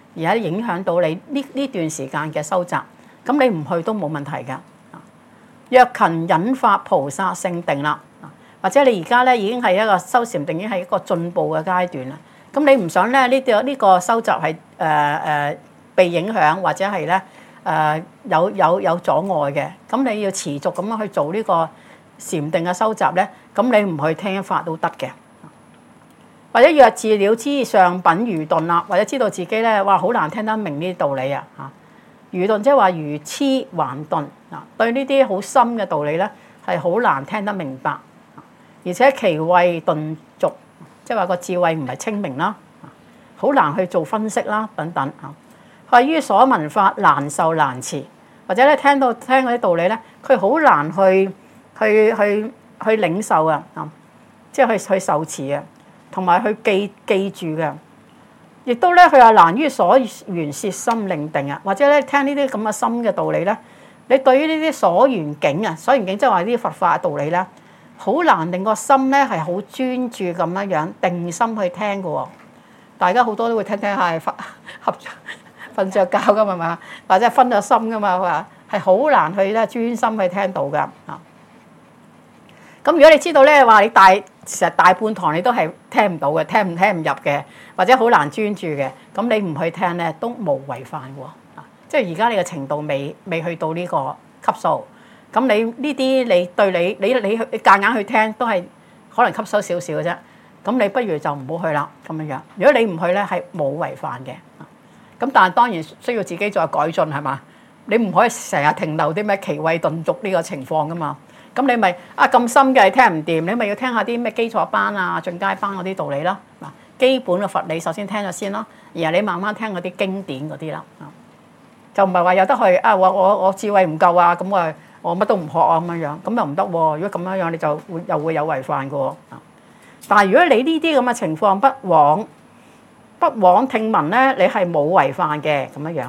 而係影響到你呢呢段時間嘅修習，咁你唔去都冇問題㗎。若勤引發菩薩聖定啦，或者你而家咧已經係一個修禪定，已經係一個進步嘅階段啦。咁你唔想咧呢個呢個修習係誒誒被影響，或者係咧誒有有有阻礙嘅，咁你要持續咁樣去做呢個禪定嘅修習咧，咁你唔去聽法都得嘅。或者若自了知上品愚鈍啦，或者知道自己咧哇好難聽得明呢啲道理啊嚇。愚鈍即係話愚痴頑鈍啊，對呢啲好深嘅道理咧係好難聽得明白，而且其慧鈍濁，即係話個智慧唔係清明啦，好難去做分析啦等等啊。謂於所聞法難受難持，或者咧聽到聽嗰啲道理咧，佢好難去去去去領受啊，即係去去受持啊。同埋去記記住嘅，亦都咧佢話難於所緣攝心令定啊，或者咧聽呢啲咁嘅深嘅道理咧，你對於呢啲所緣境啊，所緣境即係話呢啲佛法嘅道理咧，好難令個心咧係好專注咁樣樣定心去聽嘅喎。大家好多都會聽聽下係瞓合瞓著覺㗎嘛，或者分咗心㗎嘛，佢話係好難去咧專心去聽到㗎啊。咁如果你知道咧話你大其實大半堂你都係聽唔到嘅，聽唔聽唔入嘅，或者好難專注嘅，咁你唔去聽咧都無違犯喎。即係而家你嘅程度未未去到呢個級數，咁你呢啲你對你你你你夾硬去聽都係可能吸收少少嘅啫。咁你不如就唔好去啦咁樣樣。如果你唔去咧係冇違犯嘅。咁但係當然需要自己再改進係嘛？你唔可以成日停留啲咩奇慧頓俗呢個情況噶嘛？咁你咪啊咁深嘅聽唔掂，你咪要聽下啲咩基礎班啊、進階班嗰啲道理啦。嗱，基本嘅佛理首先聽咗先咯，然後你慢慢聽嗰啲經典嗰啲啦。就唔係話有得去啊！我我我智慧唔夠啊，咁我我乜都唔學啊咁樣樣，咁又唔得喎。如果咁樣樣，你就會又會有違犯嘅喎。但係如果你呢啲咁嘅情況不枉不枉聽聞咧，你係冇違犯嘅咁樣樣。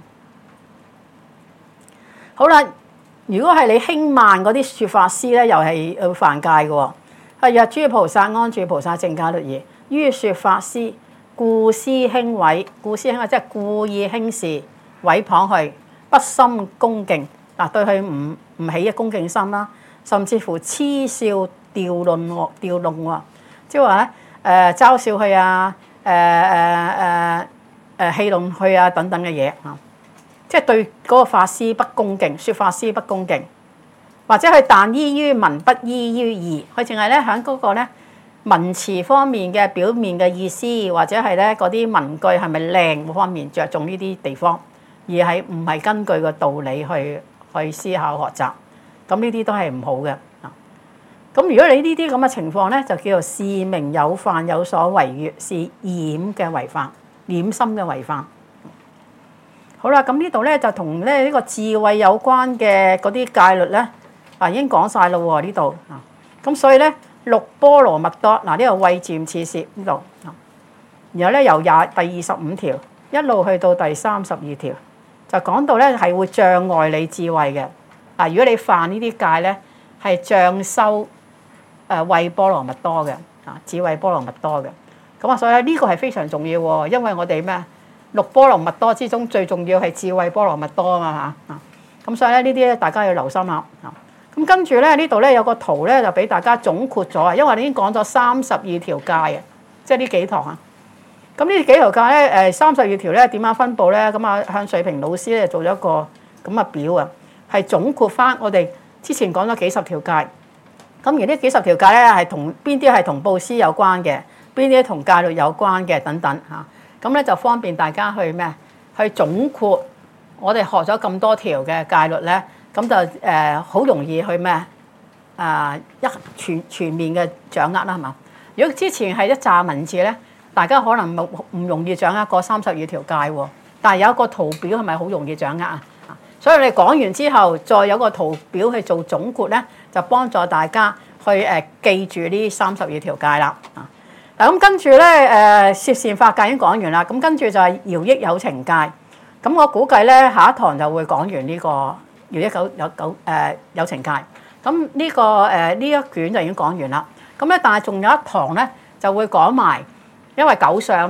好啦。如果係你輕慢嗰啲説法師咧，又係會犯戒嘅喎。係若諸菩薩安住菩薩正解律儀，於説法師故思輕毀，故思輕毀即係故意輕視、毀謗去，不心恭敬嗱，對佢唔唔起一恭敬心啦，甚至乎嗤笑調論喎，調弄喎，即係話咧誒嘲笑佢啊，誒誒誒誒戲弄佢啊等等嘅嘢啊。即係對嗰個法師不恭敬，説法師不恭敬，或者佢但依於文不依於義，佢淨係咧喺嗰個咧文詞方面嘅表面嘅意思，或者係咧嗰啲文句係咪靚嗰方面着重呢啲地方，而係唔係根據個道理去去思考學習，咁呢啲都係唔好嘅。咁如果你呢啲咁嘅情況咧，就叫做示明有犯有所違越，是染嘅違犯，染心嘅違犯。好啦，咁呢度咧就同咧呢個智慧有關嘅嗰啲戒律咧，啊已經講晒啦喎呢度啊，咁所以咧六波羅蜜多嗱呢個慧漸次攝呢度，然後咧由廿第二十五條一路去到第三十二條，就講到咧係會障礙你智慧嘅。嗱，如果你犯呢啲戒咧，係障修誒慧波羅蜜多嘅啊，智慧波羅蜜多嘅。咁啊，所以呢個係非常重要喎，因為我哋咩？六波羅蜜多之中最重要係智慧波羅蜜多啊嘛嚇，咁所以咧呢啲咧大家要留心啦。咁跟住咧呢度咧有個圖咧就俾大家總括咗啊，因為我哋已經講咗三十二條戒啊，即係呢幾堂啊。咁呢幾條戒咧誒三十二條咧點樣分佈咧？咁啊向水平老師咧做咗一個咁嘅表啊，係總括翻我哋之前講咗幾十條戒。咁而呢幾十條戒咧係同邊啲係同布施有關嘅，邊啲同戒律有關嘅等等嚇。咁咧就方便大家去咩？去總括我哋學咗咁多條嘅戒律咧，咁就誒好、呃、容易去咩？啊、呃、一全全面嘅掌握啦，係嘛？如果之前係一紮文字咧，大家可能冇唔容易掌握過三十二條戒喎。但係有一個圖表係咪好容易掌握啊？所以你講完之後，再有個圖表去做總括咧，就幫助大家去誒、呃、記住呢三十二條戒啦。啊！嗱咁跟住咧，誒攝善法戒已經講完啦。咁跟住就係饒益有情戒。咁我估計咧，下一堂就會講完呢個饒益有有有誒有情戒。咁呢個誒呢一卷就已經講完啦。咁咧，但係仲有一堂咧，就會講埋，因為九相啊嘛。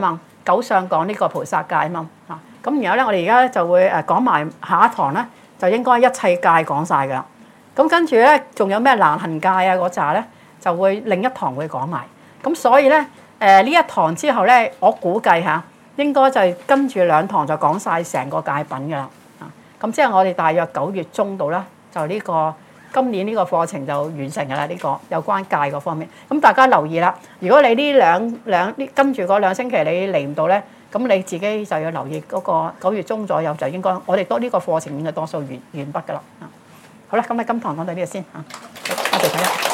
九相講呢個菩薩戒啊嘛嚇。咁然後咧，我哋而家就會誒講埋下一堂咧，就應該一切戒講晒㗎啦。咁跟住咧，仲有咩難行戒啊嗰扎咧，就會另一堂會講埋。咁所以咧，誒呢一堂之後咧，我估計嚇應該就係跟住兩堂就講晒成個戒品㗎啦。啊，咁即係我哋大約九月中度啦，就呢個今年呢個課程就完成㗎啦。呢個有關戒嗰方面，咁大家留意啦。如果你呢兩兩呢跟住嗰兩星期你嚟唔到咧，咁你自己就要留意嗰個九月中左右就應該，我哋多呢個課程應該多數完完畢㗎啦。啊，好啦，咁喺今堂講到呢度先嚇，多謝大家。